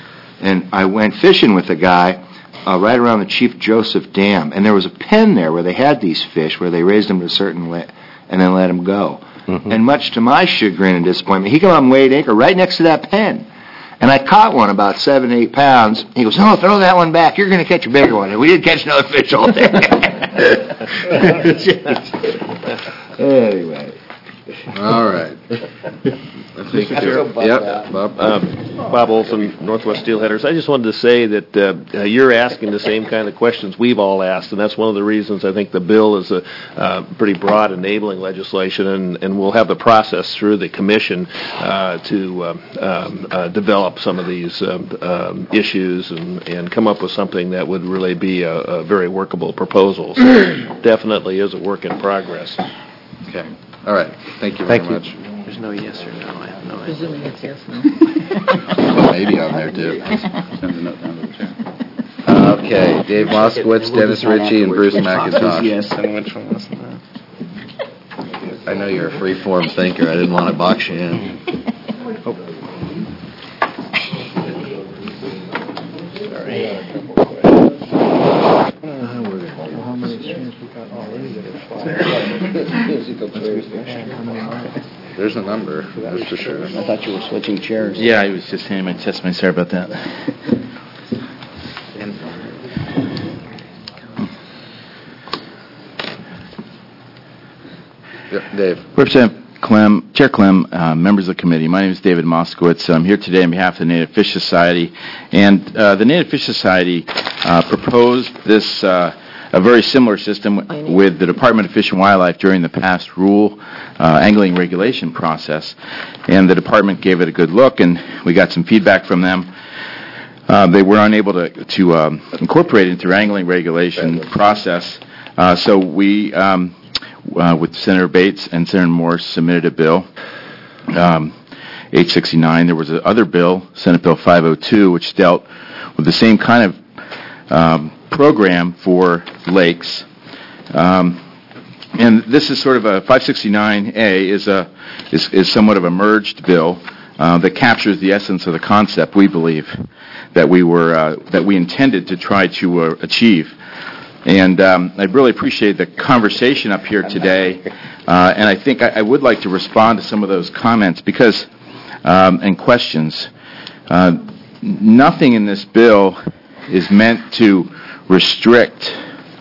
Speaker 4: and I went fishing with a guy uh, right around the Chief Joseph Dam, and there was a pen there where they had these fish, where they raised them to a certain limit and then let them go. Mm-hmm. And much to my chagrin and disappointment, he came up and weighed anchor right next to that pen. And I caught one about seven, eight pounds. He goes, "No, throw that one back. You're going to catch a bigger one." And we didn't catch another fish all day. Anyway.
Speaker 1: All right. I think yep, Bob.
Speaker 6: Um, Bob Olson, Northwest Steelheaders. I just wanted to say that uh, uh, you're asking the same kind of questions we've all asked, and that's one of the reasons I think the bill is a uh, pretty broad enabling legislation, and, and we'll have the process through the commission uh, to um, um, uh, develop some of these um, um, issues and, and come up with something that would really be a, a very workable proposal. So definitely is a work in progress.
Speaker 1: Okay. All right. Thank you very
Speaker 9: Thank you.
Speaker 1: much.
Speaker 4: There's no yes or no. I have no idea.
Speaker 5: Presuming it's yes, no.
Speaker 1: Maybe on there too.
Speaker 12: Send a note down to the chair.
Speaker 1: Okay. Dave Moskowitz, Dennis Ritchie, and Bruce McIntosh.
Speaker 12: Yes, and which one was that?
Speaker 1: I know you're a free-form thinker. I didn't want to box you in. There's a number, that's for sure.
Speaker 9: I thought you were switching chairs.
Speaker 8: Yeah, I was just handing my test. Sorry about that.
Speaker 1: Yep, Dave.
Speaker 8: Representative Clem, Chair Clem, uh, members of the committee, my name is David Moskowitz. I'm here today on behalf of the Native Fish Society. And uh, the Native Fish Society uh, proposed this, uh, a very similar system with the Department of Fish and Wildlife during the past rule uh, angling regulation process. And the department gave it a good look, and we got some feedback from them. Uh, they were unable to, to um, incorporate it into their angling regulation process. Uh, so we... Um, uh, with Senator Bates and Senator Morse submitted a bill, um, H sixty-nine. There was another bill, Senate Bill five oh two, which dealt with the same kind of um, program for lakes. Um, and this is sort of a five sixty-nine A is a is, is somewhat of a merged bill uh, that captures the essence of the concept we believe that we were uh, that we intended to try to uh, achieve. And um, I really appreciate the conversation up here today, uh, and I think I, I would like to respond to some of those comments because um, and questions. Uh, nothing in this bill is meant to restrict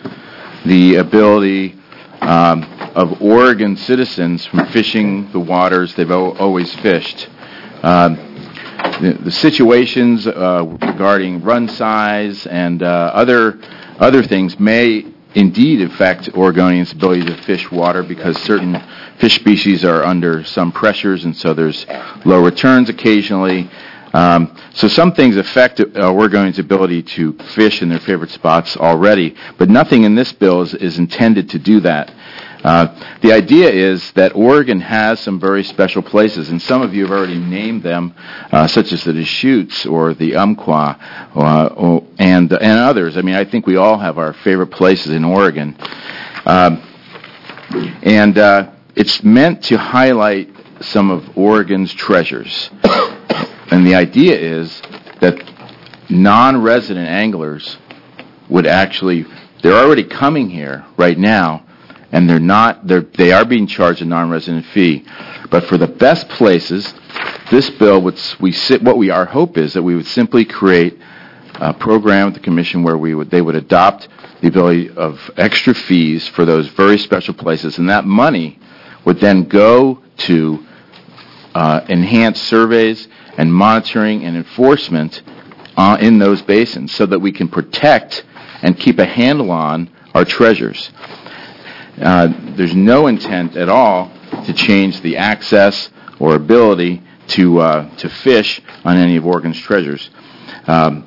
Speaker 8: the ability um, of Oregon citizens from fishing the waters they've o- always fished. Uh, the, the situations uh, regarding run size and uh, other other things may indeed affect Oregonians' ability to fish water because certain fish species are under some pressures, and so there's low returns occasionally. Um, so some things affect uh, Oregonians' ability to fish in their favorite spots already, but nothing in this bill is, is intended to do that. Uh, the idea is that Oregon has some very special places, and some of you have already named them, uh, such as the Deschutes or the Umpqua uh, or, and and others. I mean, I think we all have our favorite places in Oregon. Um, and uh, it's meant to highlight some of Oregon's treasures. And the idea is that non-resident anglers would actually, they're already coming here right now, and they're not, they're, they are being charged a non-resident fee. But for the best places, this bill would, we sit, what we, our hope is that we would simply create a program with the commission where we would, they would adopt the ability of extra fees for those very special places, and that money would then go to uh, enhance surveys and monitoring and enforcement uh, in those basins so that we can protect and keep a handle on our treasures. Uh, there's no intent at all to change the access or ability to uh, to fish on any of Oregon's treasures. Um,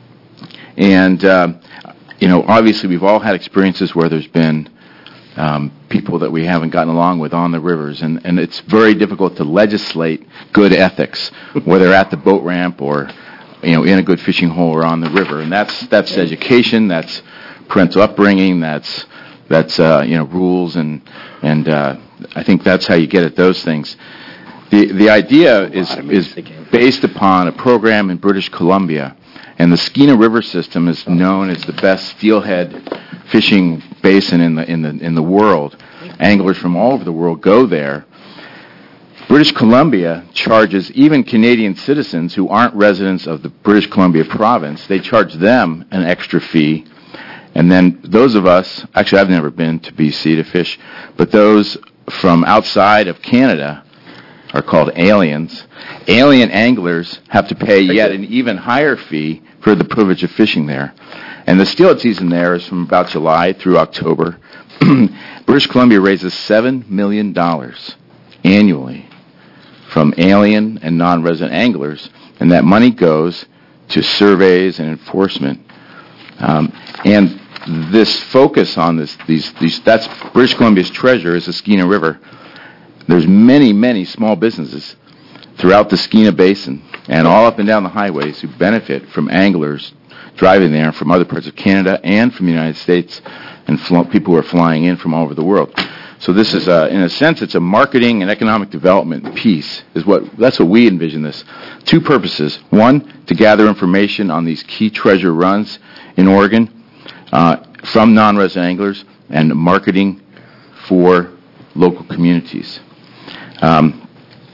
Speaker 8: and, uh, you know, obviously we've all had experiences where there's been um, people that we haven't gotten along with on the rivers, and, and it's very difficult to legislate good ethics, whether at the boat ramp or, you know, in a good fishing hole or on the river. And that's that's education, that's parental upbringing, that's that's uh, you know rules, and and uh, I think that's how you get at those things. The the idea is is based upon a program in British Columbia, and the Skeena River system is known as the best steelhead fishing basin in the in the in the world. Anglers from all over the world go there. British Columbia charges even Canadian citizens who aren't residents of the British Columbia province. They charge them an extra fee. And then those of us, actually I've never been to B C to fish, but those from outside of Canada are called aliens. Alien anglers have to pay yet an even higher fee for the privilege of fishing there. And the steelhead season there is from about July through October. British Columbia raises seven million dollars annually from alien and non-resident anglers, and that money goes to surveys and enforcement. Um, and this focus on this, these, these, that's British Columbia's treasure is the Skeena River. There's many, many small businesses throughout the Skeena Basin and all up and down the highways who benefit from anglers driving there from other parts of Canada and from the United States, and fl- people who are flying in from all over the world. So this is, a, in a sense, it's a marketing and economic development piece. Is what that's what we envision this. Two purposes: one, to gather information on these key treasure runs in Oregon uh, from non-resident anglers, and marketing for local communities. Um,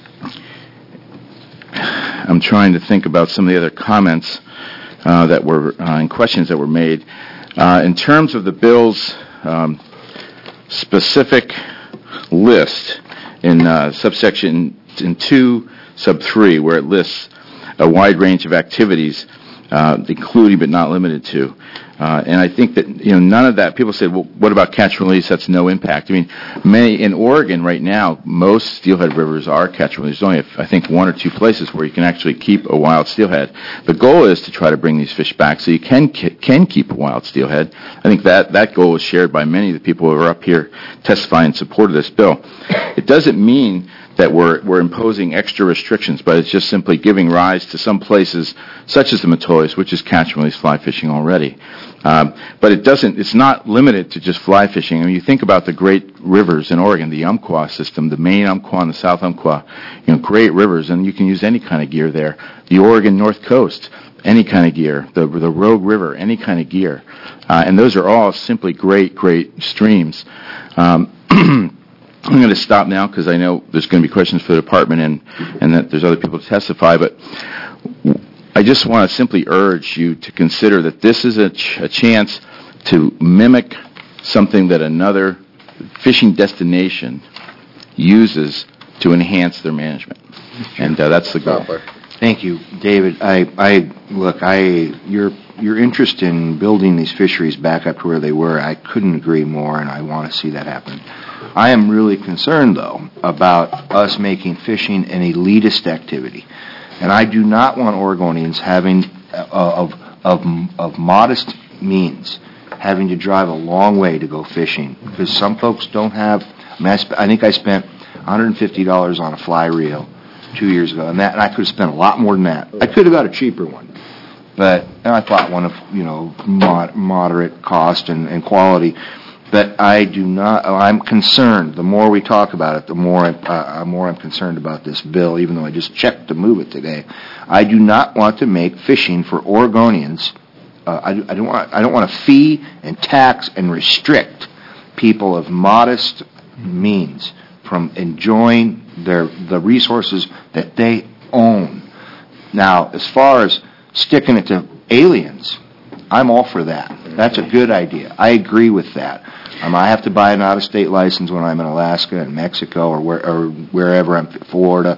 Speaker 8: I'm trying to think about some of the other comments uh, that were uh, and questions that were made. Uh, in terms of the bill's um, specific list in uh, subsection in two sub three, where it lists a wide range of activities, uh, including but not limited to. Uh, and I think that, you know, none of that, people say, well, what about catch and release? That's no impact. I mean, many, in Oregon right now, most steelhead rivers are catch and release. There's only, I think, one or two places where you can actually keep a wild steelhead. The goal is to try to bring these fish back so you can can keep a wild steelhead. I think that, that goal is shared by many of the people who are up here testifying in support of this bill. It doesn't mean that we're we're imposing extra restrictions, but it's just simply giving rise to some places, such as the Metolius, which is catch and release fly fishing already. Um, but it doesn't. It's not limited to just fly fishing. I mean, you think about the great rivers in Oregon, the Umpqua system, the Maine Umpqua and the South Umpqua. You know, great rivers, and you can use any kind of gear there. The Oregon North Coast, any kind of gear. The the Rogue River, any kind of gear, uh, and those are all simply great, great streams. Um, I'm going to stop now because I know there's going to be questions for the department and, and that there's other people to testify, but I just want to simply urge you to consider that this is a, ch- a chance to mimic something that another fishing destination uses to enhance their management. And uh, that's the goal.
Speaker 4: Thank you, David. I, I look, I your your interest in building these fisheries back up to where they were, I couldn't agree more, and I want to see that happen. I am really concerned, though, about us making fishing an elitist activity, and I do not want Oregonians having uh, of of of modest means having to drive a long way to go fishing because some folks don't have. I, mean, I, sp- I think I spent one hundred fifty dollars on a fly reel two years ago, and that and I could have spent a lot more than that. I could have got a cheaper one, but and I thought one of you know mod, moderate cost and, and quality. But I do not. I'm concerned. The more we talk about it, the more I, uh, more I'm concerned about this bill. Even though I just checked to move it today, I do not want to make fishing for Oregonians. Uh, I, I don't want. I don't want to fee and tax and restrict people of modest means from enjoying their the resources that they own. Now, as far as sticking it to aliens, I'm all for that. That's a good idea. I agree with that. Um, I have to buy an out-of-state license when I'm in Alaska and Mexico or, where, or wherever I'm, Florida.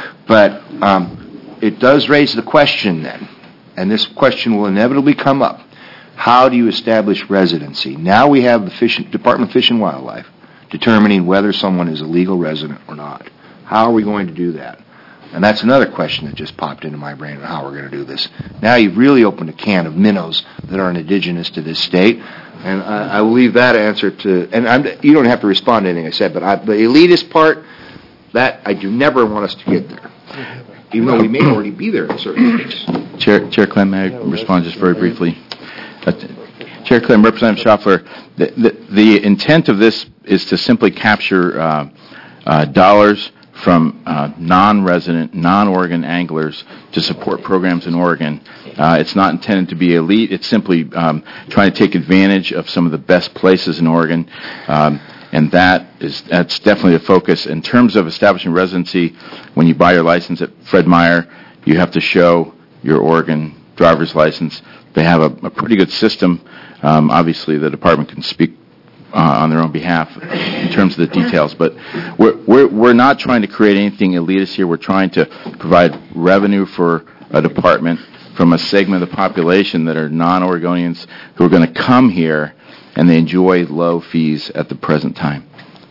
Speaker 4: But um, it does raise the question then, and this question will inevitably come up. How do you establish residency? Now we have the Fish, Department of Fish and Wildlife determining whether someone is a legal resident or not. How are we going to do that? And that's another question that just popped into my brain on how we're going to do this. Now you've really opened a can of minnows that aren't indigenous to this state, and I, I will leave that answer to, and I'm, you don't have to respond to anything I said, but I, the elitist part, that I do never want us to get there, even though we may already be there in certain cases.
Speaker 8: Chair, Chair Clem, may I respond just very briefly? Uh, Chair Clem, Representative Schaffler, the, the, the intent of this is to simply capture uh, uh, dollars from uh, non-resident, non-Oregon anglers to support programs in Oregon. Uh, it's not intended to be elite. It's simply um, trying to take advantage of some of the best places in Oregon, um, and that is that's definitely a focus. In terms of establishing residency, when you buy your license at Fred Meyer, you have to show your Oregon driver's license. They have a, a pretty good system. Um, obviously, the department can speak Uh, on their own behalf in terms of the details. But we're, we're, we're not trying to create anything elitist here. We're trying to provide revenue for a department from a segment of the population that are non-Oregonians who are going to come here and they enjoy low fees at the present time.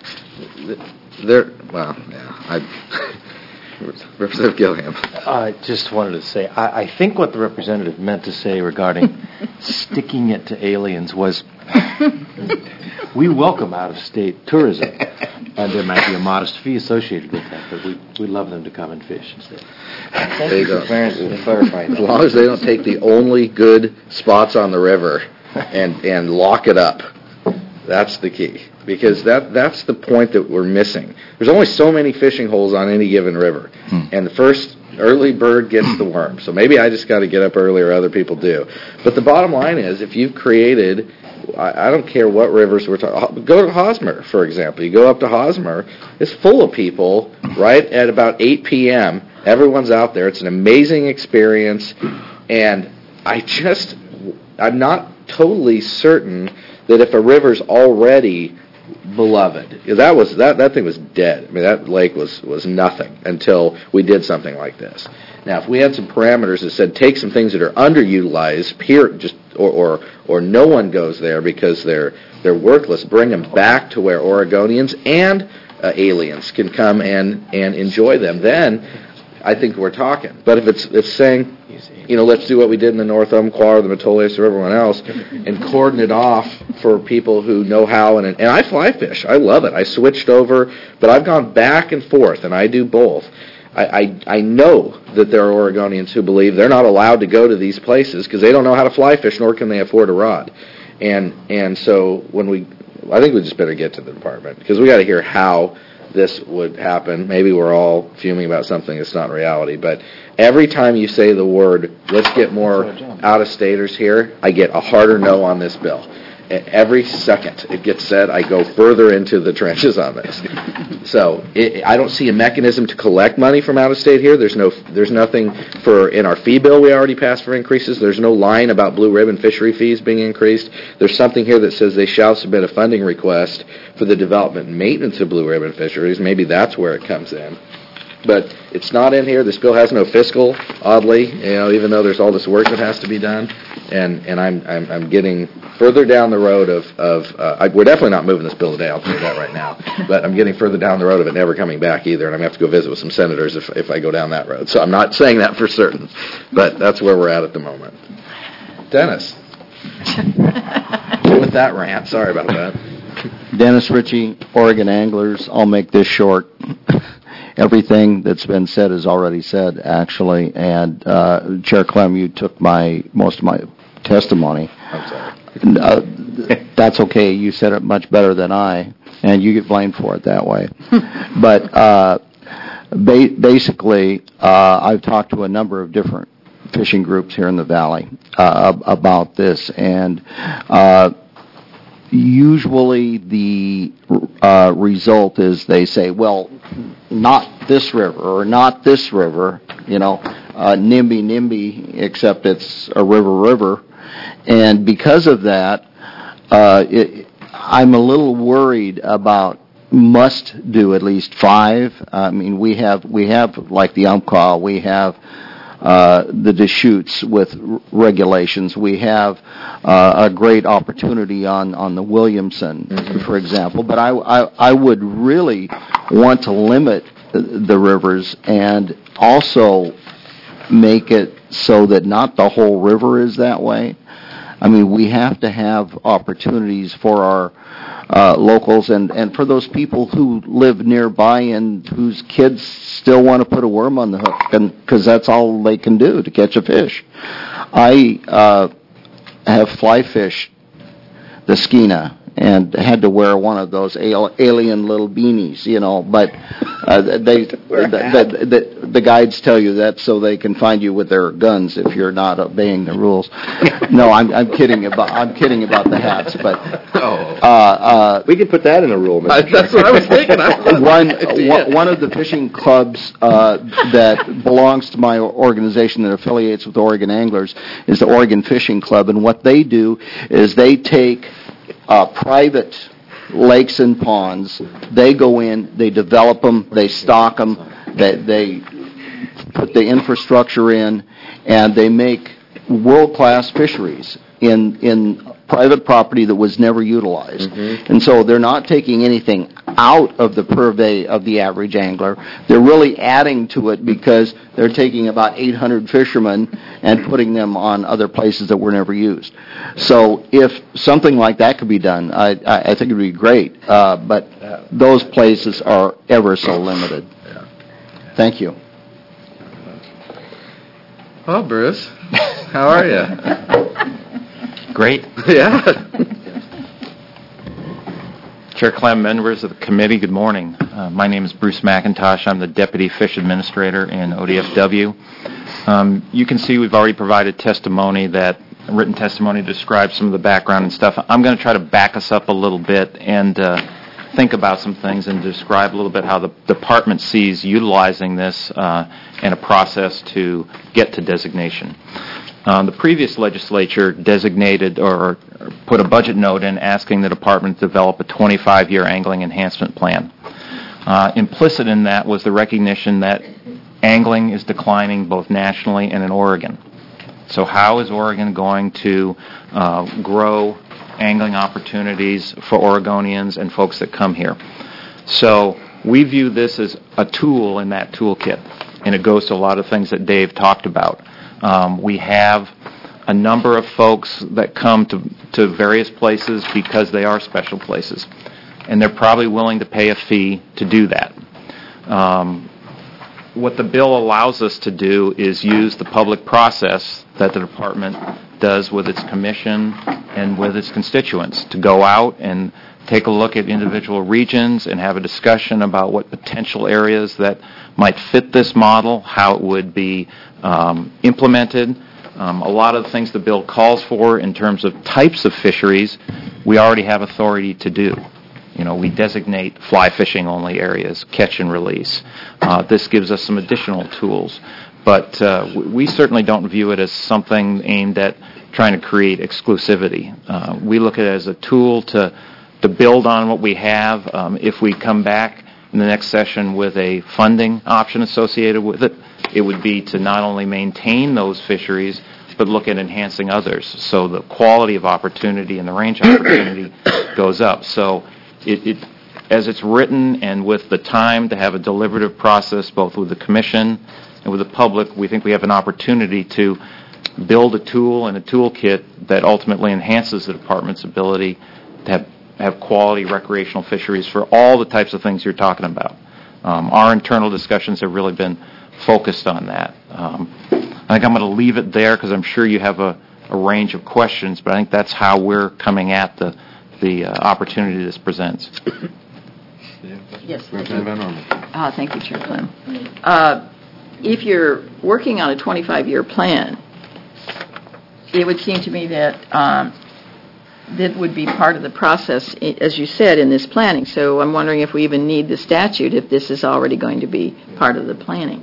Speaker 1: There, well, yeah, I, Representative Gilham.
Speaker 13: I just wanted to say, I, I think what the representative meant to say regarding sticking it to aliens was we welcome out-of-state tourism, and there might be a modest fee associated with that, but we we love them to come and fish instead.
Speaker 1: Thank you for clarifying. As long as they don't take the only good spots on the river and and lock it up, that's the key. Because that that's the point that we're missing. There's only so many fishing holes on any given river, hmm. and the first early bird gets the worm. So maybe I just got to get up early, or other people do. But the bottom line is, if you've created, I, I don't care what rivers we're talking. Go to Hosmer, for example. You go up to Hosmer, it's full of people. Right at about eight p.m., everyone's out there. It's an amazing experience, and I just I'm not totally certain that if a river's already beloved. That was that that thing was dead. I mean, that lake was was nothing until we did something like this. Now, if we had some parameters that said take some things that are underutilized, here just or or, or no one goes there because they're they're worthless, bring them back to where Oregonians and uh, aliens can come and and enjoy them. Then I think we're talking. But if it's it's saying, you know, let's do what we did in the North Umpqua or the Metolius or everyone else, and cordon it off for people who know how. And and I fly fish. I love it. I switched over, but I've gone back and forth, and I do both. I, I, I know that there are Oregonians who believe they're not allowed to go to these places because they don't know how to fly fish, nor can they afford a rod. And and so when we, I think we just better get to the department because we got to hear how this would happen. Maybe we're all fuming about something that's not reality, but every time you say the word, let's get more out-of-staters here, I get a harder no on this bill. Every second it gets said, I go further into the trenches on this. So it, I don't see a mechanism to collect money from out-of-state here. There's no, there's nothing for, in our fee bill we already passed for increases. There's no line about blue ribbon fishery fees being increased. There's something here that says they shall submit a funding request for the development and maintenance of blue ribbon fisheries. Maybe that's where it comes in. But it's not in here. This bill has no fiscal, oddly, you know, even though there's all this work that has to be done. And and I'm I'm, I'm getting further down the road of, of uh, I, we're definitely not moving this bill today, I'll tell you that right now. But I'm getting further down the road of it never coming back either, and I'm going to have to go visit with some senators if, if I go down that road. So I'm not saying that for certain, but that's where we're at at the moment. Dennis. With that rant, sorry about that.
Speaker 9: Dennis Ritchie, Oregon Anglers. I'll make this short. Everything that's been said is already said, actually, and uh, Chair Clem, you took my most of my testimony.
Speaker 1: I'm sorry.
Speaker 9: Uh, that's okay. You said it much better than I, and you get blamed for it that way. But uh, ba- basically, uh, I've talked to a number of different fishing groups here in the valley uh, about this, and uh, usually the uh, result is they say, well, not this river or not this river, you know, uh, NIMBY, NIMBY, except it's a river, river. And because of that, uh, it, I'm a little worried about must do at least five. I mean, we have, we have like the Umpqua, we have Uh, the Deschutes with r- regulations. We have uh, a great opportunity on, on the Williamson, mm-hmm. for example. But I, I, I would really want to limit the, the rivers and also make it so that not the whole river is that way. I mean, we have to have opportunities for our uh, locals and, and for those people who live nearby and whose kids still want to put a worm on the hook, and because that's all they can do to catch a fish. I uh, have fly fished the Skeena and had to wear one of those al- alien little beanies, you know, but uh, they the, the, the, the guides tell you that so they can find you with their guns if you're not obeying the rules. No, I'm I'm kidding about I'm kidding about the hats, but uh, uh,
Speaker 6: we could put that in a rule.
Speaker 1: I, that's what I was thinking.
Speaker 9: one, one one of the fishing clubs uh, that belongs to my organization that affiliates with Oregon Anglers is the Oregon Fishing Club, and what they do is they take Uh, private lakes and ponds. They go in, they develop them, they stock them, they, they put the infrastructure in, and they make world-class fisheries in in private property that was never utilized. Mm-hmm. And so they're not taking anything out of the purvey of the average angler. They're really adding to it because they're taking about eight hundred fishermen and putting them on other places that were never used. So if something like that could be done, I, I, I think it would be great. Uh, but those places are ever so limited. Thank you.
Speaker 1: Oh, Bruce, how are you?
Speaker 14: Great.
Speaker 1: Yeah.
Speaker 14: Chair Clem, members of the committee, good morning. Uh, my name is Bruce McIntosh. I'm the Deputy Fish Administrator in O D F W. Um, you can see we've already provided testimony, that written testimony describes some of the background and stuff. I'm going to try to back us up a little bit and uh, think about some things and describe a little bit how the department sees utilizing this uh, in a process to get to designation. Um, the previous legislature designated or put a budget note in asking the department to develop a twenty-five year angling enhancement plan. Uh, implicit in that was the recognition that angling is declining both nationally and in Oregon. So how is Oregon going to uh, grow angling opportunities for Oregonians and folks that come here? So we view this as a tool in that toolkit, and it goes to a lot of things that Dave talked about. Um, we have a number of folks that come to, to various places because they are special places, and they're probably willing to pay a fee to do that. Um, what the bill allows us to do is use the public process that the department does with its commission and with its constituents to go out and take a look at individual regions and have a discussion about what potential areas that might fit this model, how it would be um, implemented. Um, a lot of the things the bill calls for in terms of types of fisheries, we already have authority to do. You know, we designate fly fishing only areas, catch and release. Uh, this gives us some additional tools. But uh, we certainly don't view it as something aimed at trying to create exclusivity. Uh, we look at it as a tool to to build on what we have. Um, if we come back in the next session with a funding option associated with it, it would be to not only maintain those fisheries, but look at enhancing others. So the quality of opportunity and the range of opportunity goes up. So it, it, as it's written and with the time to have a deliberative process both with the commission and with the public, we think we have an opportunity to build a tool and a toolkit that ultimately enhances the department's ability to have have quality recreational fisheries for all the types of things you're talking about. Um, our internal discussions have really been focused on that. Um, I think I'm going to leave it there because I'm sure you have a, a range of questions, but I think that's how we're coming at the, the uh, opportunity this presents.
Speaker 5: Yes.
Speaker 1: Representative Van Orman.
Speaker 5: Uh, thank you, Chair Clem. Uh, if you're working on a twenty-five year plan, it would seem to me that um, that would be part of the process, as you said, in this planning. So I'm wondering if we even need the statute if this is already going to be part of the planning.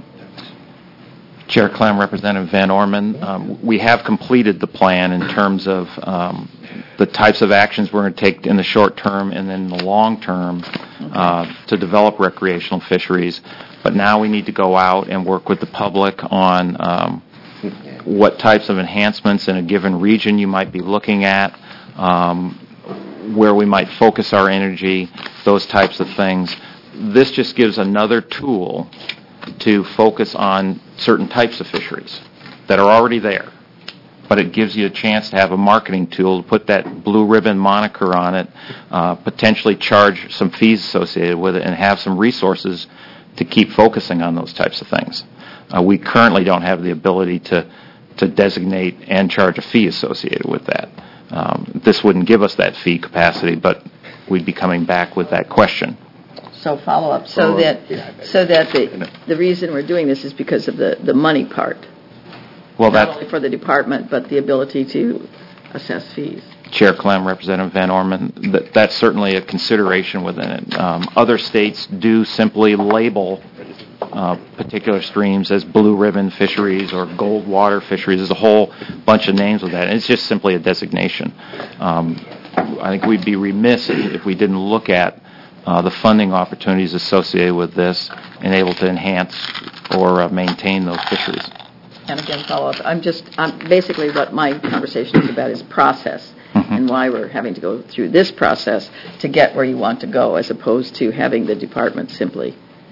Speaker 14: Chair Clem, Representative Van Orman, um, we have completed the plan in terms of um, the types of actions we're going to take in the short term and then the long term uh, to develop recreational fisheries. But now we need to go out and work with the public on um, what types of enhancements in a given region you might be looking at, um, where we might focus our energy, those types of things. This just gives another tool to focus on certain types of fisheries that are already there. But it gives you a chance to have a marketing tool to put that blue ribbon moniker on it, uh, potentially charge some fees associated with it, and have some resources to keep focusing on those types of things. Uh, we currently don't have the ability to, to designate and charge a fee associated with that. Um, this wouldn't give us that fee capacity, but we'd be coming back with that question.
Speaker 5: So follow up, so
Speaker 14: Follow
Speaker 5: that
Speaker 14: up.
Speaker 5: so that the the reason we're doing this is because of the, the money part.
Speaker 14: Well,
Speaker 5: not
Speaker 14: that
Speaker 5: only for the department, but the ability to assess fees.
Speaker 14: Chair Clem, Representative Van Orman, that, that's certainly a consideration within it. Um, other states do simply label uh, particular streams as blue ribbon fisheries or gold water fisheries. There's a whole bunch of names with that, and it's just simply a designation. Um, I think we'd be remiss if we didn't look at uh, the funding opportunities associated with this and able to enhance or uh, maintain those fisheries.
Speaker 5: And again, follow up. I'm just, I'm, basically what my conversation is about is process, mm-hmm. and why we're having to go through this process to get where you want to go, as opposed to having the department simply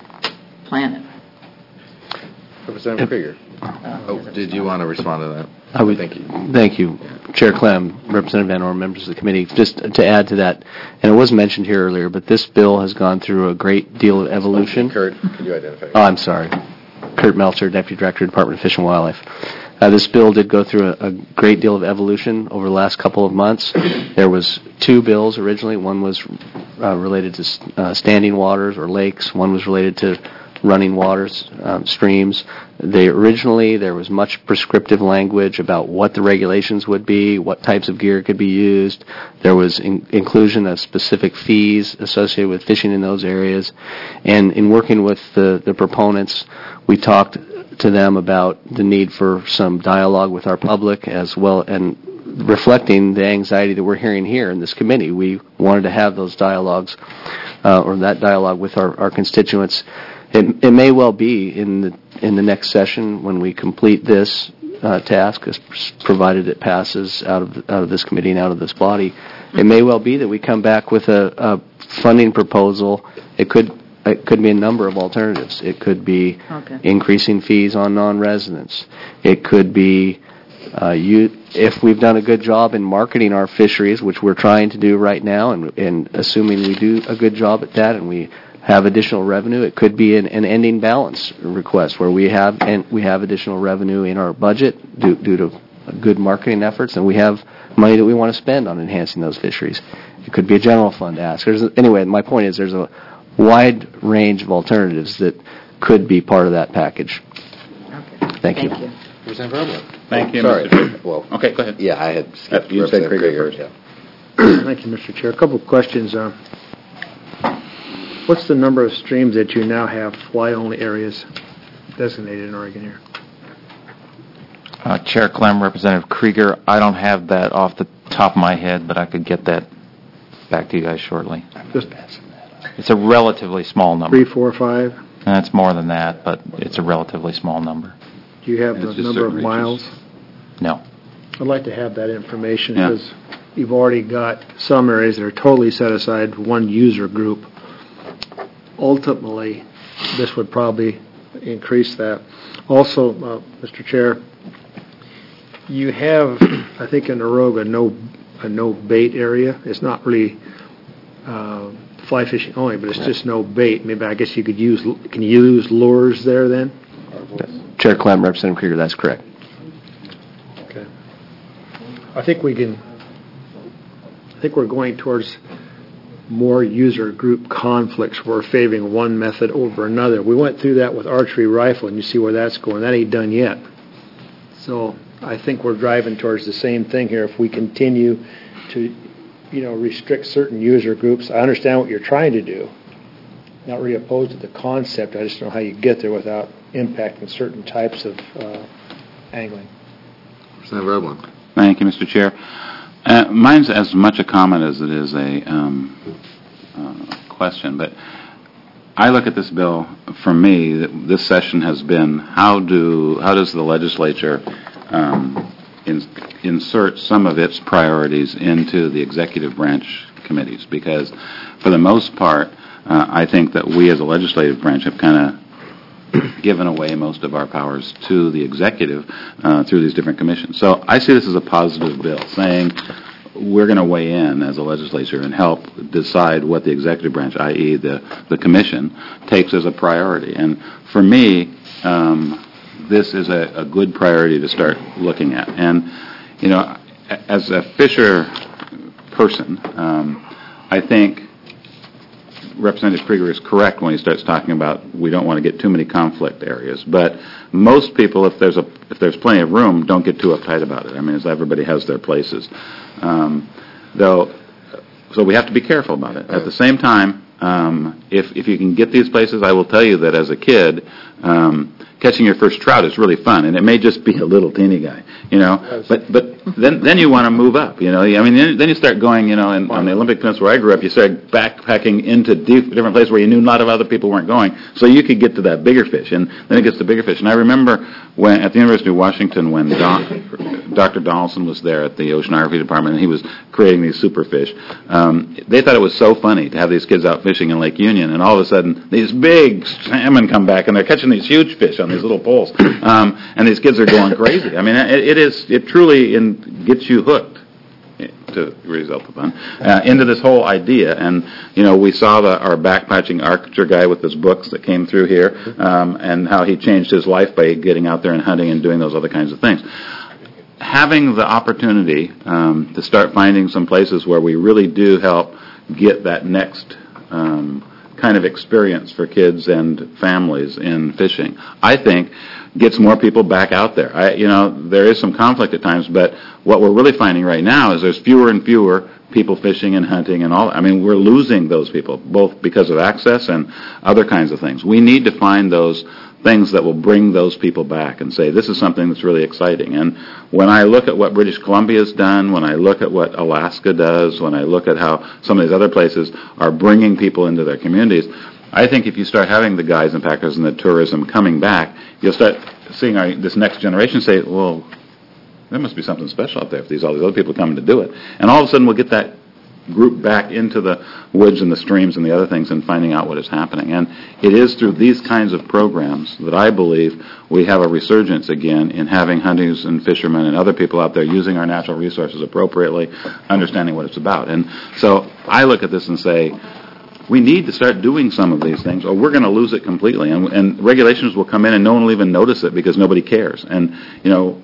Speaker 5: plan it.
Speaker 1: Representative Krieger.
Speaker 5: Uh,
Speaker 1: oh, did you want to respond to that?
Speaker 15: I would,
Speaker 1: thank you.
Speaker 15: Thank you, Chair Clem, Representative Van Orman, members of the committee. Just to add to that, and it was mentioned here earlier, but this bill has gone through a great deal of evolution.
Speaker 1: Kurt, could you identify?
Speaker 15: Oh, I'm sorry. Kurt Meltzer, Deputy Director, Department of Fish and Wildlife. Uh, this bill did go through a, a great deal of evolution over the last couple of months. There was two bills originally. One was uh, related to uh, standing waters or lakes. One was related to running waters, um, streams. They originally, there was much prescriptive language about what the regulations would be, what types of gear could be used. There was in- inclusion of specific fees associated with fishing in those areas. And in working with the, the proponents, we talked to them about the need for some dialogue with our public as well, and reflecting the anxiety that we're hearing here in this committee. We wanted to have those dialogues, uh, or that dialogue with our, our constituents. It, it may well be in the in the next session when we complete this uh, task, as provided it passes out of the, out of this committee and out of this body. It may well be that we come back with a, a funding proposal. It could it could be a number of alternatives. It could be
Speaker 5: Okay.
Speaker 15: increasing fees on non-residents. It could be uh, you if we've done a good job in marketing our fisheries, which we're trying to do right now, and, and assuming we do a good job at that, and we have additional revenue. It could be an, an ending balance request where we have and we have additional revenue in our budget due, due to good marketing efforts, and we have money that we want to spend on enhancing those fisheries. It could be a general fund ask. There's, anyway, my point is there's a wide range of alternatives that could be part of that package.
Speaker 5: Okay.
Speaker 15: Thank you.
Speaker 5: Thank you.
Speaker 1: Representative Roblin.
Speaker 3: Thank you,
Speaker 1: Sorry.
Speaker 3: Mister Chair.
Speaker 1: Well,
Speaker 3: Okay, go ahead.
Speaker 1: yeah, I had skipped
Speaker 3: Uh, you said
Speaker 1: Representative
Speaker 3: Krieger
Speaker 1: Krieger.
Speaker 3: first.
Speaker 1: Yeah.
Speaker 2: Thank you, Mister Chair. A couple of questions. Uh, What's the number of streams that you now have fly-only areas designated in Oregon here?
Speaker 14: Uh, Chair Clem, Representative Krieger, I don't have that off the top of my head, but I could get that back to you guys shortly.
Speaker 2: Just
Speaker 14: It's a relatively small number.
Speaker 2: three, four, five?
Speaker 14: And it's more than that, but it's a relatively small number.
Speaker 2: Do you have
Speaker 3: It's
Speaker 2: the
Speaker 3: just
Speaker 2: number of
Speaker 3: certain
Speaker 2: miles?
Speaker 3: reaches.
Speaker 14: No.
Speaker 2: I'd like to have that information
Speaker 3: Yeah.
Speaker 2: because you've already got some areas that are totally set aside for one user group. Ultimately, this would probably increase that. Also, uh, Mister Chair, you have, I think in Aroga, no, a no bait area. It's not really uh, fly fishing only, but it's just no bait. Maybe I guess you could use, can you use lures there then?
Speaker 15: Chair Clem, Representative Krieger, that's correct.
Speaker 2: Okay. I think we can, I think we're going towards more user group conflicts. We're favoring one method over another. We went through that with archery rifle, and you see where that's going. That ain't done yet. So I think we're driving towards the same thing here. If we continue to, you know, restrict certain user groups, I understand what you're trying to do. Not really opposed to the concept. I just don't know how you get there without impacting certain types of uh, angling.
Speaker 1: Representative Roblin.
Speaker 12: Thank you, Mister Chair. Uh, mine's as much a comment as it is a um, uh, question, but I look at this bill. For me, this session has been how do how does the legislature um, in, insert some of its priorities into the executive branch committees? Because for the most part, uh, I think that we as a legislative branch have kind of given away most of our powers to the executive uh, through these different commissions. So I see this as a positive bill, saying we're going to weigh in as a legislature and help decide what the executive branch, that is the, the commission, takes as a priority. And for me, um, this is a, a good priority to start looking at. And, you know, as a Fisher person, um, I think Representative Krieger is correct when he starts talking about we don't want to get too many conflict areas. But most people, if there's a if there's plenty of room, don't get too uptight about it. I mean, as everybody has their places. Um, though, so we have to be careful about it. At the same time, um, if if you can get these places, I will tell you that as a kid, um, catching your first trout is really fun, and it may just be a little teeny guy, you know. But but then then you want to move up, you know. I mean, then, then you start going, you know, in, on the Olympic Peninsula where I grew up, you start backpacking into deep, different places where you knew a lot of other people weren't going, so you could get to that bigger fish, and then it gets to bigger fish. And I remember when at the University of Washington when Don, Doctor Donaldson was there at the oceanography department, and he was creating these superfish. Um, they thought it was so funny to have these kids out fishing in Lake Union, and all of a sudden these big salmon come back, and they're catching these huge fish on these little poles, um, and these kids are going crazy. I mean, it, it is it truly in, gets you hooked, to result of fun, uh, into this whole idea. And you know, we saw the, our backpatching archer guy with his books that came through here, um, and how he changed his life by getting out there and hunting and doing those other kinds of things. Having the opportunity um, to start finding some places where we really do help get that next um, kind of experience for kids and families in fishing, I think gets more people back out there. I, you know, there is some conflict at times, but what we're really finding right now is there's fewer and fewer people fishing and hunting and all. I mean, we're losing those people, both because of access and other kinds of things. We need to find those things that will bring those people back and say, this is something that's really exciting. And when I look at what British Columbia's done, when I look at what Alaska does, when I look at how some of these other places are bringing people into their communities, I think if you start having the guides and packers and the tourism coming back, you'll start seeing our, this next generation say, well, there must be something special up there if these all these other people coming to do it. And all of a sudden we'll get that group back into the woods and the streams and the other things and finding out what is happening. And it is through these kinds of programs that I believe we have a resurgence again in having hunters and fishermen and other people out there using our natural resources appropriately, understanding what it's about. And so I look at this and say, we need to start doing some of these things, or we're going to lose it completely. And, and regulations will come in, and no one will even notice it because nobody cares. And, you know,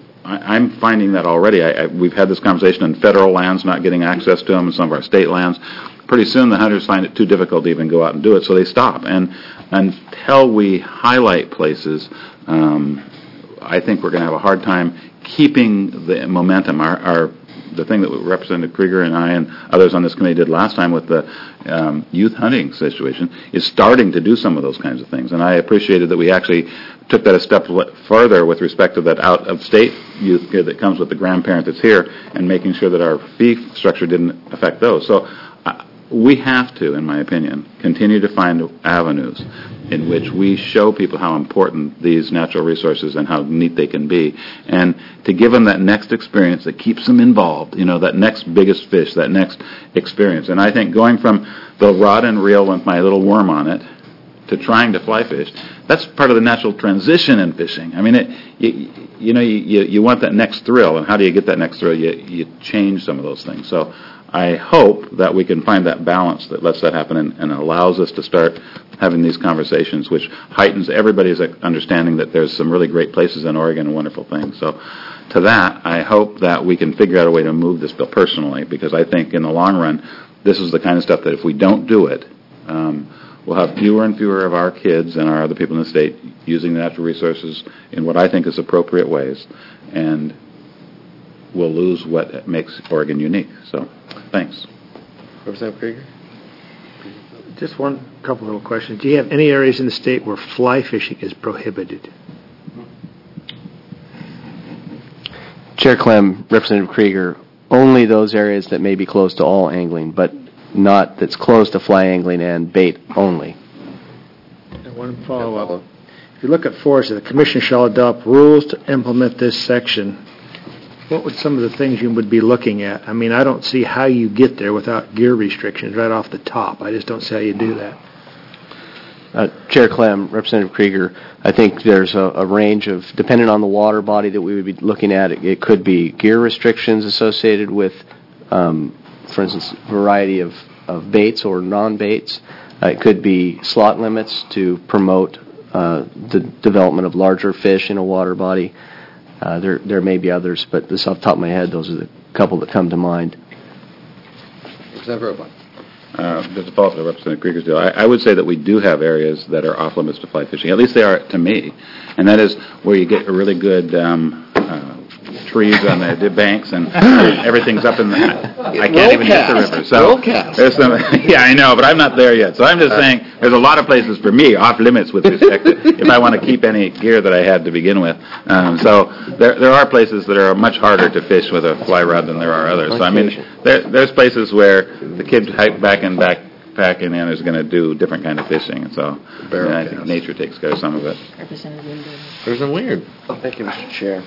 Speaker 12: I, I'm finding that already. I, I, we've had this conversation on federal lands, not getting access to them, and some of our state lands. Pretty soon the hunters find it too difficult to even go out and do it, so they stop. And until we highlight places, um, I think we're going to have a hard time keeping the momentum. Our, our the thing that Representative Krieger and I and others on this committee did last time with the um, youth hunting situation is starting to do some of those kinds of things. And I appreciated that we actually took that a step further with respect to that out-of-state youth kid that comes with the grandparent that's here and making sure that our fee structure didn't affect those. So uh, we have to, in my opinion, continue to find avenues in which we show people how important these natural resources and how neat they can be, and to give them that next experience that keeps them involved, you know, that next biggest fish, that next experience. And I think going from the rod and reel with my little worm on it to trying to fly fish, that's part of the natural transition in fishing. I mean, it, you, you know, you, you want that next thrill, and how do you get that next thrill? You, you change some of those things. So I hope that we can find that balance that lets that happen and, and allows us to start having these conversations, which heightens everybody's understanding that there's some really great places in Oregon and wonderful things. So to that, I hope that we can figure out a way to move this bill personally, because I think in the long run, this is the kind of stuff that if we don't do it, um, we'll have fewer and fewer of our kids and our other people in the state using the natural resources in what I think is appropriate ways, and we'll lose what makes Oregon unique. So, thanks.
Speaker 2: Representative Krieger? Just one couple little questions. Do you have any areas in the state where fly fishing is prohibited?
Speaker 15: Chair Clem, Representative Krieger, only those areas that may be close to all angling, but not that's close to fly angling and bait only.
Speaker 2: And one follow-up. If you look at forest, the commission shall adopt rules to implement this section. What would some of the things you would be looking at? I mean, I don't see how you get there without gear restrictions right off the top. I just don't see how you do that.
Speaker 15: Uh, Chair Clem, Representative Krieger, I think there's a, a range of, depending on the water body that we would be looking at, it, it could be gear restrictions associated with, um, for instance, variety of, of baits or non-baits. Uh, it could be slot limits to promote uh, the development of larger fish in a water body. Uh, there, there may be others, but this off the top of my head, those are the couple that come to mind.
Speaker 1: Representative Robach.
Speaker 12: Uh, just to follow up to Representative Krieger's deal, I, I would say that we do have areas that are off limits to fly fishing. At least they are to me, and that is where you get a really good um, uh, trees on the, the banks, and everything's up in the. I can't even hit the river. So there's some. Yeah, I know, but I'm not there yet. So I'm just saying, there's a lot of places for me off limits with respect to if I want to keep any gear that I had to begin with. Um, so there there are places that are much harder to fish with a fly rod than there are others. So I mean, there there's places where the kids hike back and backpacking and is going to do different kind of fishing, and so and I think nature takes care of some of it.
Speaker 5: Representative Linden.
Speaker 1: Representative Weird.
Speaker 16: Thank you, Mister Chair.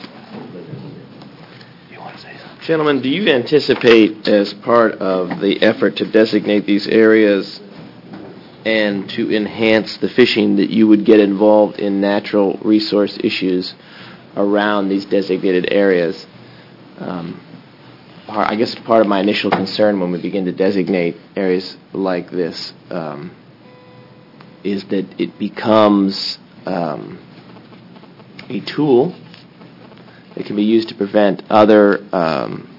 Speaker 16: Gentlemen, do you anticipate, as part of the effort to designate these areas and to enhance the fishing, that you would get involved in natural resource issues around these designated areas? Um, part, I guess part of my initial concern when we begin to designate areas like this um, is that it becomes um, a tool that can be used to prevent other um,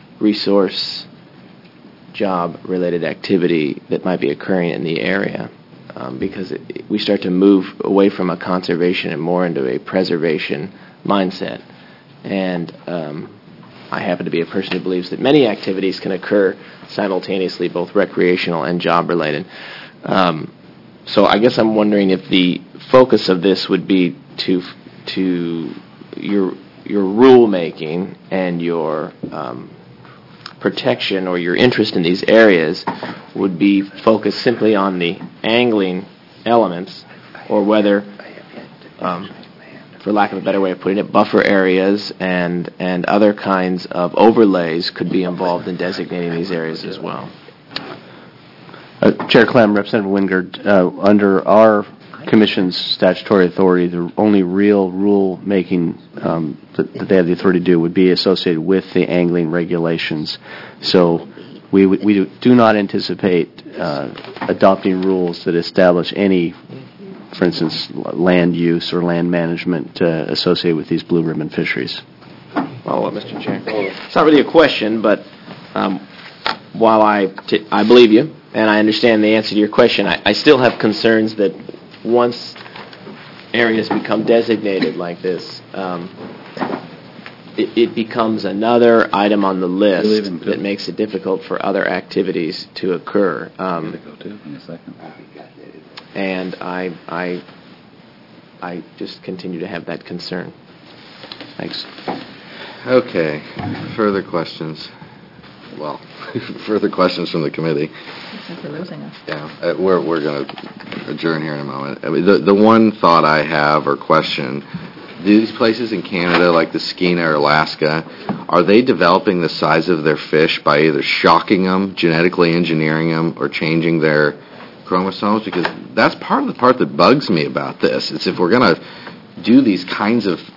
Speaker 16: resource job-related activity that might be occurring in the area. um, because it, we start to move away from a conservation and more into a preservation mindset. And um, I happen to be a person who believes that many activities can occur simultaneously, both recreational and job-related. Um, so I guess I'm wondering if the focus of this would be to to your your rule-making and your um, protection or your interest in these areas would be focused simply on the angling elements, or whether, um, for lack of a better way of putting it, buffer areas and, and other kinds of overlays could be involved in designating these areas as well.
Speaker 15: Uh, Chair Clem, Representative Wingard, uh, under our Commission's statutory authority, the only real rule-making um, that, that they have the authority to do would be associated with the angling regulations. So we, we do not anticipate uh, adopting rules that establish any, for instance, land use or land management uh, associated with these blue ribbon fisheries.
Speaker 16: Well, Mister Chair, it's not really a question, but um, while I, t- I believe you and I understand the answer to your question, I, I still have concerns that once areas become designated like this, um, it, it becomes another item on the list that makes it difficult for other activities to occur. Um, and I, I, I just continue to have that concern.
Speaker 15: Thanks.
Speaker 1: Okay. Further questions? Well, further questions from the committee?
Speaker 5: Since they're losing us.
Speaker 1: Yeah, uh, we're we're going to adjourn here in a moment. I mean, the the one thought I have or question: these places in Canada, like the Skeena or Alaska, are they developing the size of their fish by either shocking them, genetically engineering them, or changing their chromosomes? Because that's part of the part that bugs me about this. It's if we're going to do these kinds of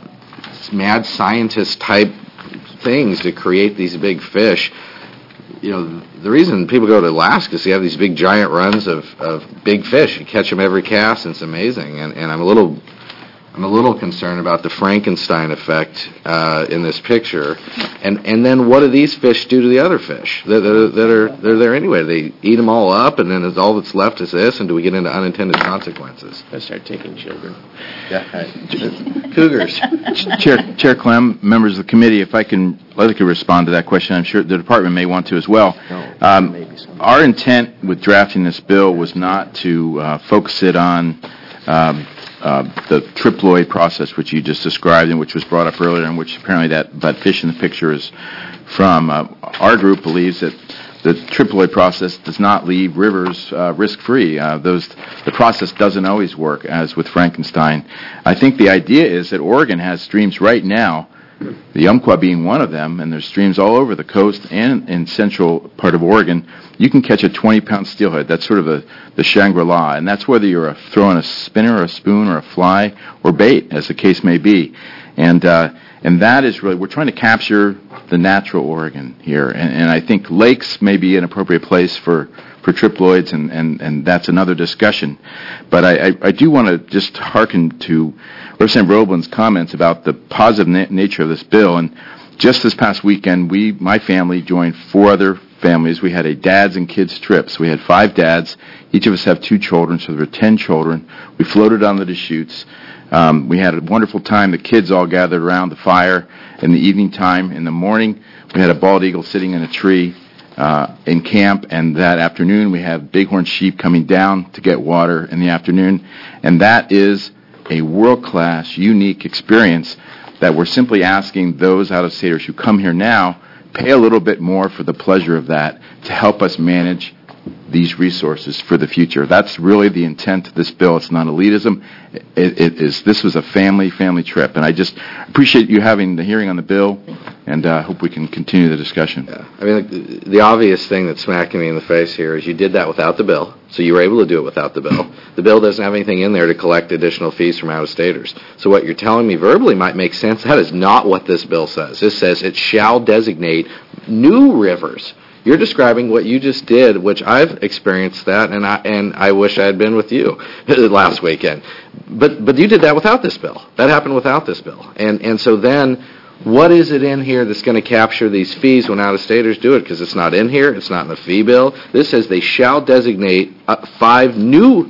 Speaker 1: mad scientist type things to create these big fish. You know, the reason people go to Alaska is you have these big giant runs of, of big fish. You catch them every cast, and it's amazing. And, and I'm a little I'm a little concerned about the Frankenstein effect uh, in this picture. And and then what do these fish do to the other fish that, that, that are they're there anyway? They eat them all up, and then it's all that's left is this. And do we get into unintended consequences?
Speaker 16: I start taking children.
Speaker 1: Yeah, cougars.
Speaker 8: Chair, Chair Clem, members of the committee, if I can, I'd like to respond to that question. I'm sure the department may want to as well. Um, our intent with drafting this bill was not to uh, focus it on um, uh, the triploid process, which you just described and which was brought up earlier, and which apparently that, that fish in the picture is from. Uh, our group believes that the triploid process does not leave rivers uh, risk-free. Uh, those the process doesn't always work, as with Frankenstein. I think the idea is that Oregon has streams right now, the Umpqua being one of them, and there's streams all over the coast and in central part of Oregon. You can catch a twenty-pound steelhead. That's sort of a, the Shangri-La, and that's whether you're a, throwing a spinner or a spoon or a fly or bait, as the case may be. And uh, and that is really, we're trying to capture the natural Oregon here. And, and I think lakes may be an appropriate place for, for triploids, and, and, and that's another discussion. But I, I, I do want to just hearken to Representative Roblin's comments about the positive na- nature of this bill. And just this past weekend, we, my family, joined four other families. We had a dads and kids trip. So we had five dads. Each of us have two children, so there were ten children. We floated on the Deschutes. Um, we had a wonderful time. The kids all gathered around the fire in the evening time. In the morning, we had a bald eagle sitting in a tree uh, in camp, and that afternoon we have bighorn sheep coming down to get water in the afternoon. And that is a world-class, unique experience that we're simply asking those out-of-staters who come here now pay a little bit more for the pleasure of that to help us manage these resources for the future. That's really the intent of this bill. It's not elitism. It, it is. This was a family, family trip, and I just appreciate you having the hearing on the bill, and I uh, hope we can continue the discussion.
Speaker 1: Yeah. I mean, the, the obvious thing that's smacking me in the face here is you did that without the bill, so you were able to do it without the bill. The bill doesn't have anything in there to collect additional fees from out-of-staters. So what you're telling me verbally might make sense. That is not what this bill says. This says it shall designate new rivers. You're describing what you just did, which I've experienced that, and I and I wish I had been with you last weekend. But but you did that without this bill. That happened without this bill. And and so then, what is it in here that's going to capture these fees when out-of-staters do it? Because it's not in here. It's not in the fee bill. This says they shall designate uh, five new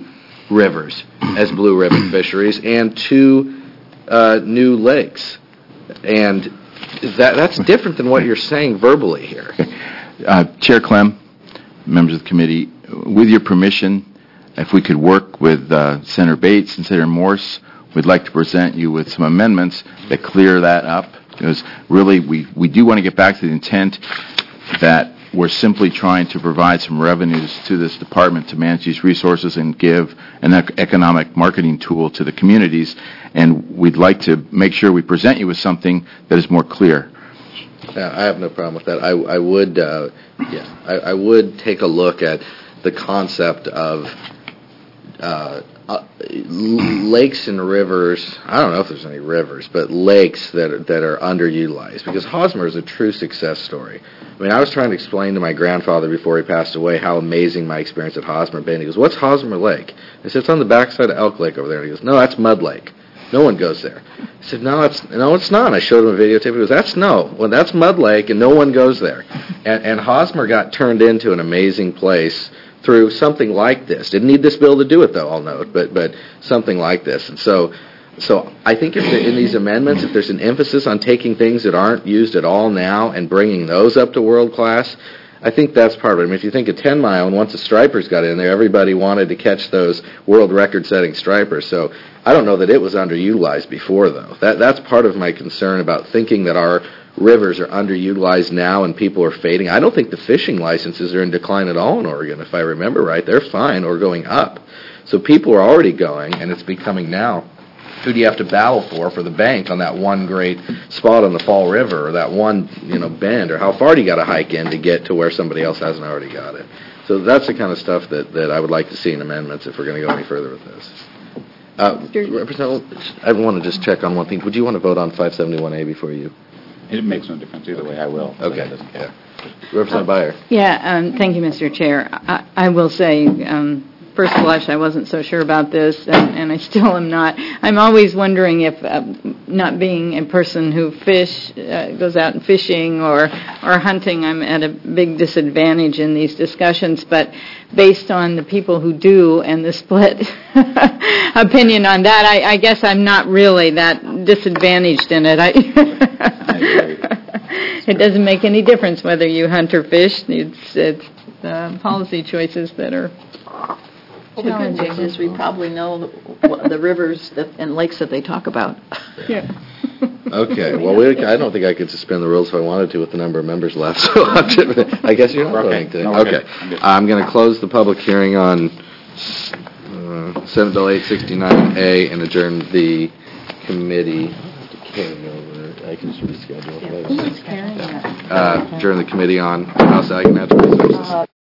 Speaker 1: rivers as blue ribbon fisheries and two uh, new lakes. And that that's different than what you're saying verbally here.
Speaker 8: Uh, Chair Clem, members of the committee, with your permission, if we could work with uh, Senator Bates and Senator Morse, we'd like to present you with some amendments that clear that up. Because really, we, we do want to get back to the intent that we're simply trying to provide some revenues to this department to manage these resources and give an ec- economic marketing tool to the communities. And we'd like to make sure we present you with something that is more clear.
Speaker 1: Yeah, I have no problem with that. I, I would, uh, yeah, I, I would take a look at the concept of uh, uh, lakes and rivers. I don't know if there's any rivers, but lakes that are, that are underutilized. Because Hosmer is a true success story. I mean, I was trying to explain to my grandfather before he passed away how amazing my experience at Hosmer had been. He goes, "What's Hosmer Lake?" I said, "It's on the backside of Elk Lake over there." And he goes, "No, that's Mud Lake. No one goes there." I said, "No, it's no, it's not." And I showed him a videotape. He goes, "That's no. Well, that's Mud Lake, and no one goes there." And, and Hosmer got turned into an amazing place through something like this. Didn't need this bill to do it, though, I'll note, but but something like this. And so, so I think if the, in these amendments, if there's an emphasis on taking things that aren't used at all now and bringing those up to world class, I think that's part of it. I mean, if you think of ten mile, and once the stripers got in there, everybody wanted to catch those world record-setting stripers. So I don't know that it was underutilized before, though. That That's part of my concern about thinking that our rivers are underutilized now and people are fading. I don't think the fishing licenses are in decline at all in Oregon, if I remember right. They're fine or going up. So people are already going, and it's becoming now, who do you have to battle for for the bank on that one great spot on the Fall River, or that one, you know, bend, or how far do you got to hike in to get to where somebody else hasn't already got it? So that's the kind of stuff that, that I would like to see in amendments if we're going to go any further with this. Uh, Representative, I want to just check on one thing. Would you want to vote on five seventy-one A before you?
Speaker 12: It makes no difference either way. I will.
Speaker 1: Okay. Yeah. Representative Byer.
Speaker 5: Yeah, um, thank you, Mister Chair. I, I will say, um, first blush, I wasn't so sure about this, and, and I still am not. I'm always wondering if, uh, not being a person who fish, uh, goes out and fishing or, or hunting, I'm at a big disadvantage in these discussions, but based on the people who do and the split opinion on that, I, I guess I'm not really that disadvantaged in it. I It doesn't make any difference whether you hunt or fish. It's, it's uh, policy choices that are
Speaker 17: Well, the good thing is we probably know the, the rivers that, and lakes that they talk about.
Speaker 5: Yeah.
Speaker 1: Okay. Well, we, I don't think I could suspend the rules if I wanted to with the number of members left. So I guess you're not voting today.
Speaker 12: No,
Speaker 1: okay. I'm going to close the public hearing on uh, Senate Bill eight sixty-nine A and adjourn the committee. I can just reschedule. Uh, adjourn the committee on House Ag and Natural Resources.